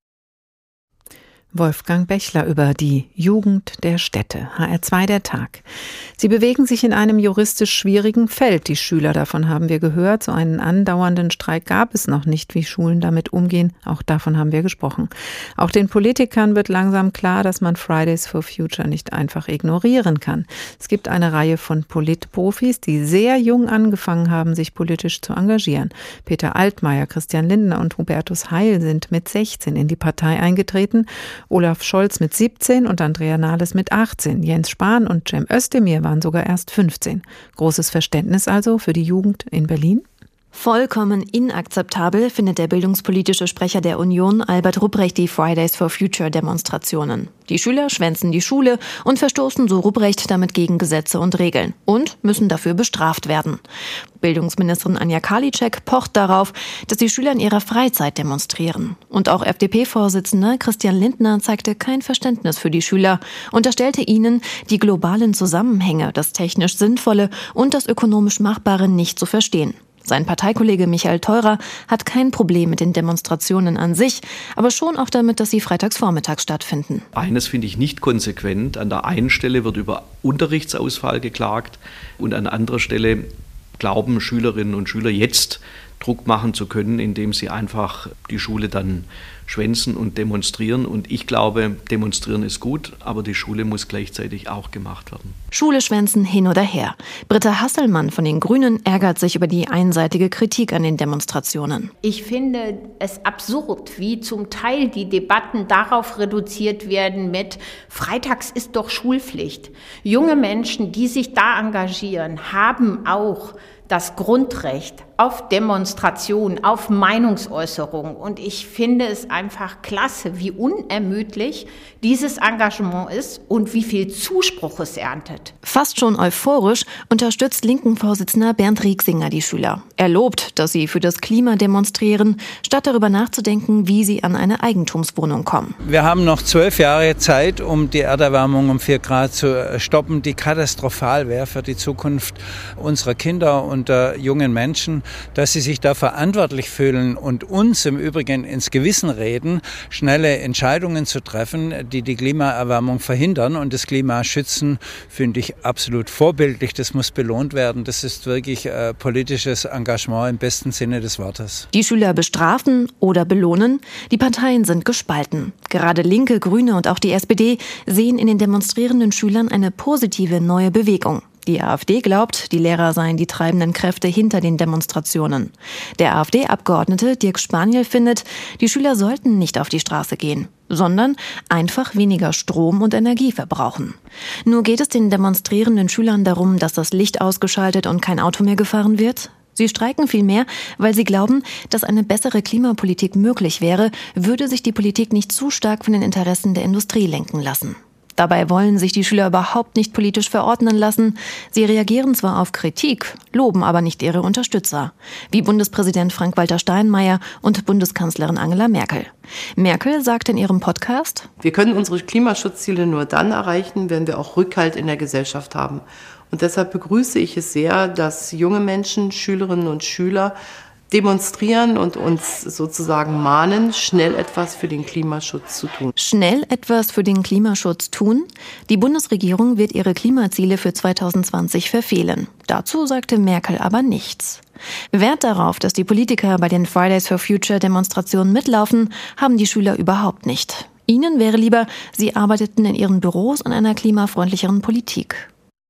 S3: Wolfgang Bächler über die Jugend der Städte, HR2 der Tag. Sie bewegen sich in einem juristisch schwierigen Feld, die Schüler, davon haben wir gehört. So einen andauernden Streik gab es noch nicht, wie Schulen damit umgehen, auch davon haben wir gesprochen. Auch den Politikern wird langsam klar, dass man Fridays for Future nicht einfach ignorieren kann. Es gibt eine Reihe von Politprofis, die sehr jung angefangen haben, sich politisch zu engagieren. Peter Altmaier, Christian Lindner und Hubertus Heil sind mit 16 in die Partei eingetreten. Olaf Scholz mit 17 und Andrea Nahles mit 18. Jens Spahn und Cem Özdemir waren sogar erst 15. Großes Verständnis also für die Jugend in Berlin?
S7: Vollkommen inakzeptabel findet der bildungspolitische Sprecher der Union, Albert Rupprecht, die Fridays for Future Demonstrationen. Die Schüler schwänzen die Schule und verstoßen, so Rupprecht, damit gegen Gesetze und Regeln und müssen dafür bestraft werden. Bildungsministerin Anja Karliczek pocht darauf, dass die Schüler in ihrer Freizeit demonstrieren. Und auch FDP-Vorsitzender Christian Lindner zeigte kein Verständnis für die Schüler, unterstellte ihnen, die globalen Zusammenhänge, das technisch Sinnvolle und das ökonomisch Machbare nicht zu verstehen. Sein Parteikollege Michael Theurer hat kein Problem mit den Demonstrationen an sich, aber schon auch damit, dass sie freitags vormittags stattfinden.
S11: Eines finde ich nicht konsequent. An der einen Stelle wird über Unterrichtsausfall geklagt und an anderer Stelle glauben Schülerinnen und Schüler jetzt Druck machen zu können, indem sie einfach die Schule dann schwänzen und demonstrieren. Und ich glaube, demonstrieren ist gut, aber die Schule muss gleichzeitig auch gemacht werden.
S7: Schule schwänzen hin oder her. Britta Hasselmann von den Grünen ärgert sich über die einseitige Kritik an den Demonstrationen.
S12: Ich finde es absurd, wie zum Teil die Debatten darauf reduziert werden mit Freitags ist doch Schulpflicht. Junge Menschen, die sich da engagieren, haben auch das Grundrecht auf Demonstration, auf Meinungsäußerung. Und ich finde es einfach klasse, wie unermüdlich dieses Engagement ist und wie viel Zuspruch es erntet.
S7: Fast schon euphorisch unterstützt Linken-Vorsitzender Bernd Rieksinger die Schüler. Er lobt, dass sie für das Klima demonstrieren, statt darüber nachzudenken, wie sie an eine Eigentumswohnung kommen.
S15: Wir haben noch 12 Jahre Zeit, um die Erderwärmung um 4 Grad zu stoppen, die katastrophal wäre für die Zukunft unserer Kinder und der jungen Menschen, dass sie sich da verantwortlich fühlen und uns im Übrigen ins Gewissen reden, schnelle Entscheidungen zu treffen, die die Klimaerwärmung verhindern und das Klima schützen, finde ich absolut vorbildlich. Das muss belohnt werden. Das ist wirklich politisches Engagement im besten Sinne des Wortes.
S7: Die Schüler bestrafen oder belohnen. Die Parteien sind gespalten. Gerade Linke, Grüne und auch die SPD sehen in den demonstrierenden Schülern eine positive neue Bewegung. Die AfD glaubt, die Lehrer seien die treibenden Kräfte hinter den Demonstrationen. Der AfD-Abgeordnete Dirk Spaniel findet, die Schüler sollten nicht auf die Straße gehen, sondern einfach weniger Strom und Energie verbrauchen. Nur geht es den demonstrierenden Schülern darum, dass das Licht ausgeschaltet und kein Auto mehr gefahren wird? Sie streiken vielmehr, weil sie glauben, dass eine bessere Klimapolitik möglich wäre, würde sich die Politik nicht zu stark von den Interessen der Industrie lenken lassen. Dabei wollen sich die Schüler überhaupt nicht politisch verordnen lassen. Sie reagieren zwar auf Kritik, loben aber nicht ihre Unterstützer, wie Bundespräsident Frank-Walter Steinmeier und Bundeskanzlerin Angela Merkel. Merkel sagte in ihrem Podcast:
S25: Wir können unsere Klimaschutzziele nur dann erreichen, wenn wir auch Rückhalt in der Gesellschaft haben. Und deshalb begrüße ich es sehr, dass junge Menschen, Schülerinnen und Schüler demonstrieren und uns sozusagen mahnen, schnell etwas für den Klimaschutz zu tun.
S7: Schnell etwas für den Klimaschutz tun? Die Bundesregierung wird ihre Klimaziele für 2020 verfehlen. Dazu sagte Merkel aber nichts. Wert darauf, dass die Politiker bei den Fridays for Future Demonstrationen mitlaufen, haben die Schüler überhaupt nicht. Ihnen wäre lieber, sie arbeiteten in ihren Büros an einer klimafreundlicheren Politik.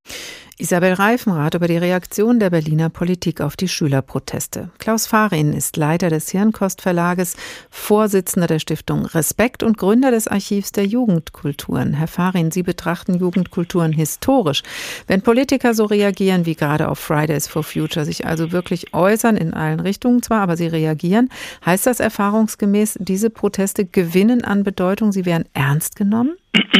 S3: Isabel Reifenrath über die Reaktion der Berliner Politik auf die Schülerproteste. Klaus Farin ist Leiter des Hirnkost-Verlages, Vorsitzender der Stiftung Respekt und Gründer des Archivs der Jugendkulturen. Herr Farin, Sie betrachten Jugendkulturen historisch. Wenn Politiker so reagieren wie gerade auf Fridays for Future, sich also wirklich äußern, in allen Richtungen zwar, aber sie reagieren, heißt das erfahrungsgemäß, diese Proteste gewinnen an Bedeutung, sie werden ernst genommen?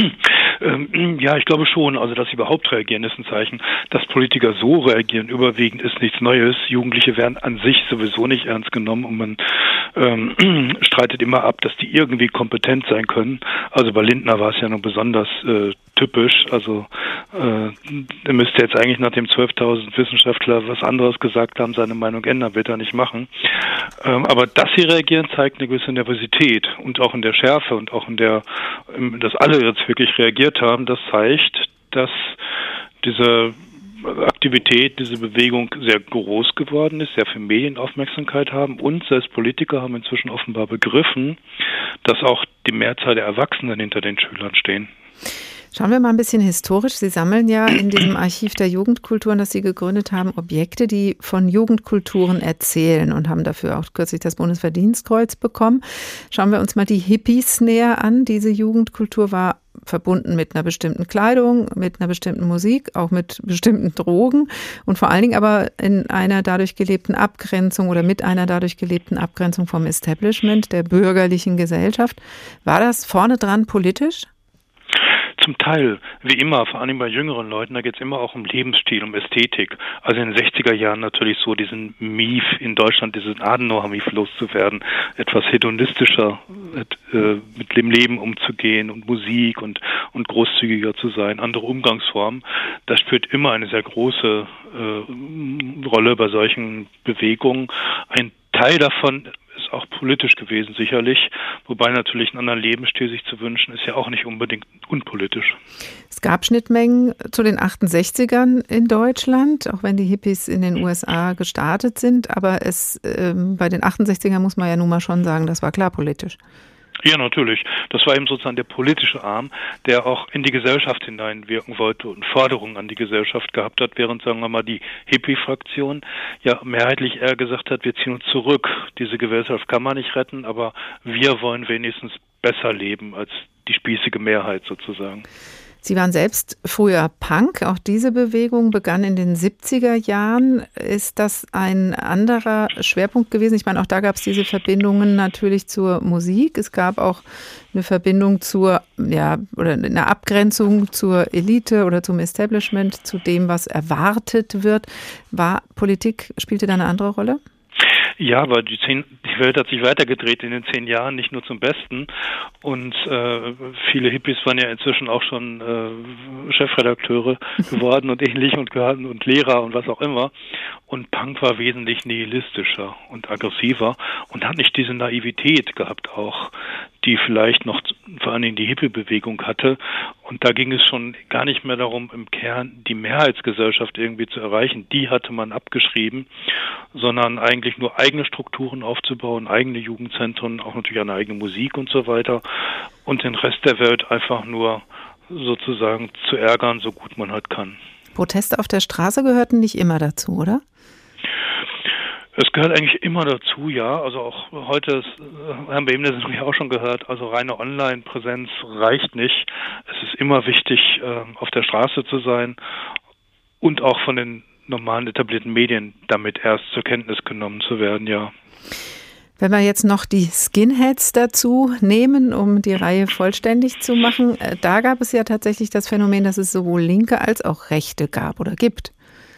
S26: Ja, ich glaube schon. Also, dass sie überhaupt reagieren, ist ein Zeichen. Dass Politiker so reagieren, überwiegend ist nichts Neues. Jugendliche werden an sich sowieso nicht ernst genommen und man streitet immer ab, dass die irgendwie kompetent sein können. Also bei Lindner war es ja noch besonders typisch. Also er müsste jetzt eigentlich nach dem 12.000 Wissenschaftler was anderes gesagt haben, seine Meinung ändern, wird er nicht machen. Aber dass sie reagieren, zeigt eine gewisse Nervosität und auch in der Schärfe und auch dass alle jetzt wirklich reagiert haben, das zeigt, dass diese Aktivität, diese Bewegung sehr groß geworden ist, sehr viel Medienaufmerksamkeit haben und selbst Politiker haben inzwischen offenbar begriffen, dass auch die Mehrzahl der Erwachsenen hinter den Schülern stehen.
S3: Schauen wir mal ein bisschen historisch. Sie sammeln ja in diesem Archiv der Jugendkulturen, das Sie gegründet haben, Objekte, die von Jugendkulturen erzählen und haben dafür auch kürzlich das Bundesverdienstkreuz bekommen. Schauen wir uns mal die Hippies näher an. Diese Jugendkultur war verbunden mit einer bestimmten Kleidung, mit einer bestimmten Musik, auch mit bestimmten Drogen und vor allen Dingen aber in einer dadurch gelebten Abgrenzung oder mit einer dadurch gelebten Abgrenzung vom Establishment, der bürgerlichen Gesellschaft. War das vorne dran politisch?
S26: Zum Teil, wie immer, vor allem bei jüngeren Leuten, da geht es immer auch um Lebensstil, um Ästhetik. Also in den 60er Jahren natürlich so diesen Mief in Deutschland, diesen Adenauer-Mief loszuwerden, etwas hedonistischer mit dem Leben umzugehen und Musik und großzügiger zu sein, andere Umgangsformen. Das spielt immer eine sehr große Rolle bei solchen Bewegungen. Ein Teil davon ist auch politisch gewesen, sicherlich. Wobei natürlich einen anderen Lebensstil sich zu wünschen, ist ja auch nicht unbedingt unpolitisch.
S3: Es gab Schnittmengen zu den 68ern in Deutschland, auch wenn die Hippies in den USA gestartet sind. Aber bei den 68ern muss man ja nun mal schon sagen, das war klar politisch.
S26: Ja, natürlich. Das war eben sozusagen der politische Arm, der auch in die Gesellschaft hineinwirken wollte und Forderungen an die Gesellschaft gehabt hat, während, sagen wir mal, die Hippie-Fraktion ja mehrheitlich eher gesagt hat, wir ziehen uns zurück. Diese Gesellschaft kann man nicht retten, aber wir wollen wenigstens besser leben als die spießige Mehrheit sozusagen.
S3: Sie waren selbst früher Punk. Auch diese Bewegung begann in den 70er Jahren. Ist das ein anderer Schwerpunkt gewesen? Ich meine, auch da gab es diese Verbindungen natürlich zur Musik. Es gab auch eine Verbindung oder eine Abgrenzung zur Elite oder zum Establishment, zu dem, was erwartet wird. Spielte da eine andere Rolle?
S26: Ja, aber die Welt hat sich weitergedreht in den 10 Jahren, nicht nur zum Besten. Und viele Hippies waren ja inzwischen auch schon Chefredakteure geworden und ähnlich und Lehrer und was auch immer. Und Punk war wesentlich nihilistischer und aggressiver und hat nicht diese Naivität gehabt auch, die vielleicht noch vor allen Dingen die Hippie-Bewegung hatte. Und da ging es schon gar nicht mehr darum, im Kern die Mehrheitsgesellschaft irgendwie zu erreichen. Die hatte man abgeschrieben, sondern eigentlich nur eigene Strukturen aufzubauen, eigene Jugendzentren, auch natürlich eine eigene Musik und so weiter. Und den Rest der Welt einfach nur sozusagen zu ärgern, so gut man halt kann.
S3: Proteste auf der Straße gehörten nicht immer dazu, oder?
S26: Es gehört eigentlich immer dazu, ja. Also auch heute haben wir eben das natürlich auch schon gehört, also reine Online-Präsenz reicht nicht. Es ist immer wichtig, auf der Straße zu sein und auch von den normalen etablierten Medien damit erst zur Kenntnis genommen zu werden, ja.
S3: Wenn wir jetzt noch die Skinheads dazu nehmen, um die Reihe vollständig zu machen, da gab es ja tatsächlich das Phänomen, dass es sowohl Linke als auch Rechte gab oder gibt.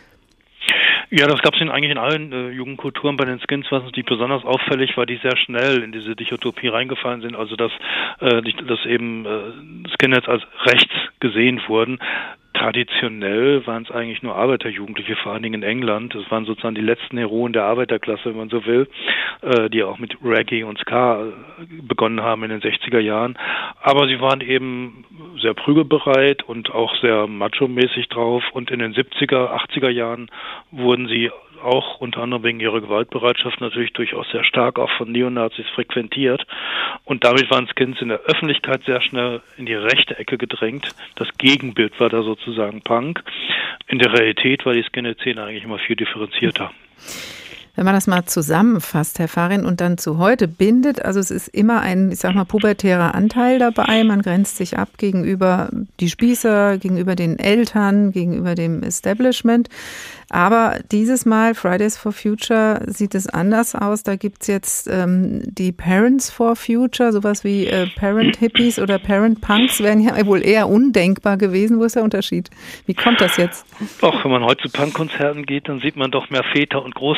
S26: Ja, das gab es eigentlich in allen Jugendkulturen. Bei den Skins war es nicht besonders auffällig, weil die sehr schnell in diese Dichotopie reingefallen sind, also dass eben Skinheads als rechts gesehen wurden. Traditionell waren es eigentlich nur Arbeiterjugendliche, vor allen Dingen in England. Das waren sozusagen die letzten Heroen der Arbeiterklasse, wenn man so will, die auch mit Reggae und Ska begonnen haben in den 60er Jahren. Aber sie waren eben sehr prügelbereit und auch sehr macho-mäßig drauf. Und in den 70er, 80er Jahren wurden sie auch unter anderem wegen ihrer Gewaltbereitschaft natürlich durchaus sehr stark auch von Neonazis frequentiert. Und damit waren Skins in der Öffentlichkeit sehr schnell in die rechte Ecke gedrängt. Das Gegenbild war da sozusagen Punk. In der Realität war die Skinhead-Szene eigentlich immer viel differenzierter.
S3: Wenn man das mal zusammenfasst, Herr Farin, und dann zu heute bindet, also es ist immer ein, ich sag mal, pubertärer Anteil dabei. Man grenzt sich ab gegenüber die Spießer, gegenüber den Eltern, gegenüber dem Establishment. Aber dieses Mal, Fridays for Future, sieht es anders aus. Da gibt's jetzt die Parents for Future, sowas wie Parent Hippies oder Parent Punks wären ja wohl eher undenkbar gewesen. Wo ist der Unterschied? Wie kommt das jetzt?
S26: Auch wenn man heute zu Punkkonzerten geht, dann sieht man doch mehr Väter und Großväter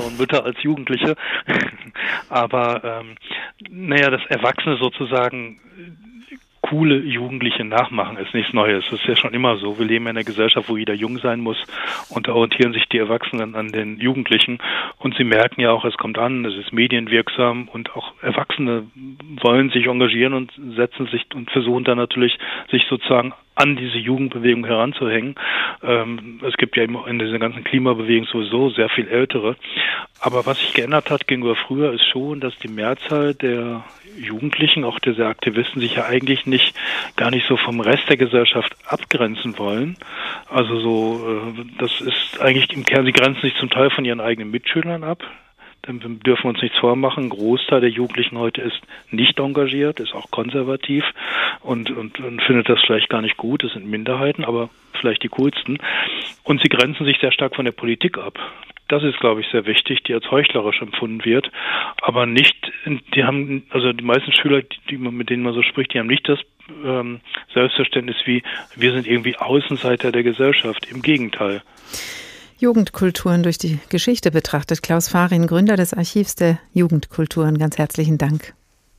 S26: und Mütter als Jugendliche. Aber das Erwachsene sozusagen coole Jugendliche nachmachen ist nichts Neues. Das ist ja schon immer so. Wir leben in einer Gesellschaft, wo jeder jung sein muss, und da orientieren sich die Erwachsenen an den Jugendlichen. Und sie merken ja auch, es kommt an, es ist medienwirksam, und auch Erwachsene wollen sich engagieren und setzen sich und versuchen dann natürlich, sich sozusagen an diese Jugendbewegung heranzuhängen. Es gibt ja in dieser ganzen Klimabewegung sowieso sehr viel Ältere. Aber was sich geändert hat gegenüber früher, ist schon, dass die Mehrzahl der Jugendlichen, auch dieser Aktivisten, sich ja eigentlich gar nicht so vom Rest der Gesellschaft abgrenzen wollen. Also das ist eigentlich im Kern, sie grenzen sich zum Teil von ihren eigenen Mitschülern ab. Denn wir dürfen uns nichts vormachen. Ein Großteil der Jugendlichen heute ist nicht engagiert, ist auch konservativ und findet das vielleicht gar nicht gut. Das sind Minderheiten, aber vielleicht die coolsten. Und sie grenzen sich sehr stark von der Politik ab. Das ist, glaube ich, sehr wichtig, die als heuchlerisch empfunden wird. Aber nicht, die meisten Schüler, mit denen man so spricht, die haben nicht das Selbstverständnis wie, wir sind irgendwie Außenseiter der Gesellschaft. Im Gegenteil.
S3: Jugendkulturen durch die Geschichte betrachtet. Klaus Farin, Gründer des Archivs der Jugendkulturen. Ganz herzlichen Dank.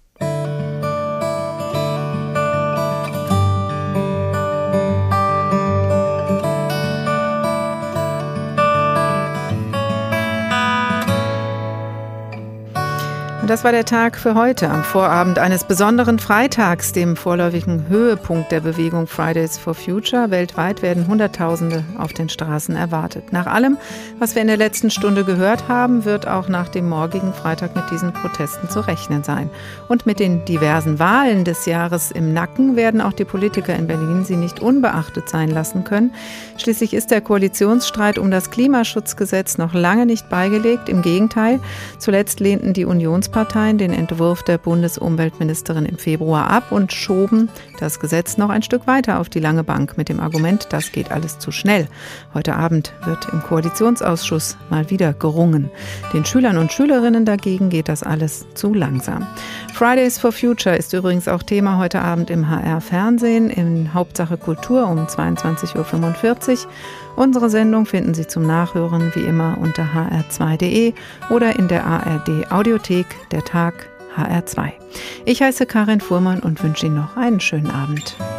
S3: Und das war der Tag für heute, am Vorabend eines besonderen Freitags, dem vorläufigen Höhepunkt der Bewegung Fridays for Future. Weltweit werden Hunderttausende auf den Straßen erwartet. Nach allem, was wir in der letzten Stunde gehört haben, wird auch nach dem morgigen Freitag mit diesen Protesten zu rechnen sein. Und mit den diversen Wahlen des Jahres im Nacken werden auch die Politiker in Berlin sie nicht unbeachtet sein lassen können. Schließlich ist der Koalitionsstreit um das Klimaschutzgesetz noch lange nicht beigelegt. Im Gegenteil, zuletzt lehnten die Unionsparteien den Entwurf der Bundesumweltministerin im Februar ab und schoben das Gesetz noch ein Stück weiter auf die lange Bank mit dem Argument, das geht alles zu schnell. Heute Abend wird im Koalitionsausschuss mal wieder gerungen. Den Schülern und Schülerinnen dagegen geht das alles zu langsam. Fridays for Future ist übrigens auch Thema heute Abend im HR-Fernsehen in Hauptsache Kultur um 22.45 Uhr. Unsere Sendung finden Sie zum Nachhören wie immer unter hr2.de oder in der ARD-Audiothek, der Tag HR2. Ich heiße Karin Fuhrmann und wünsche Ihnen noch einen schönen Abend.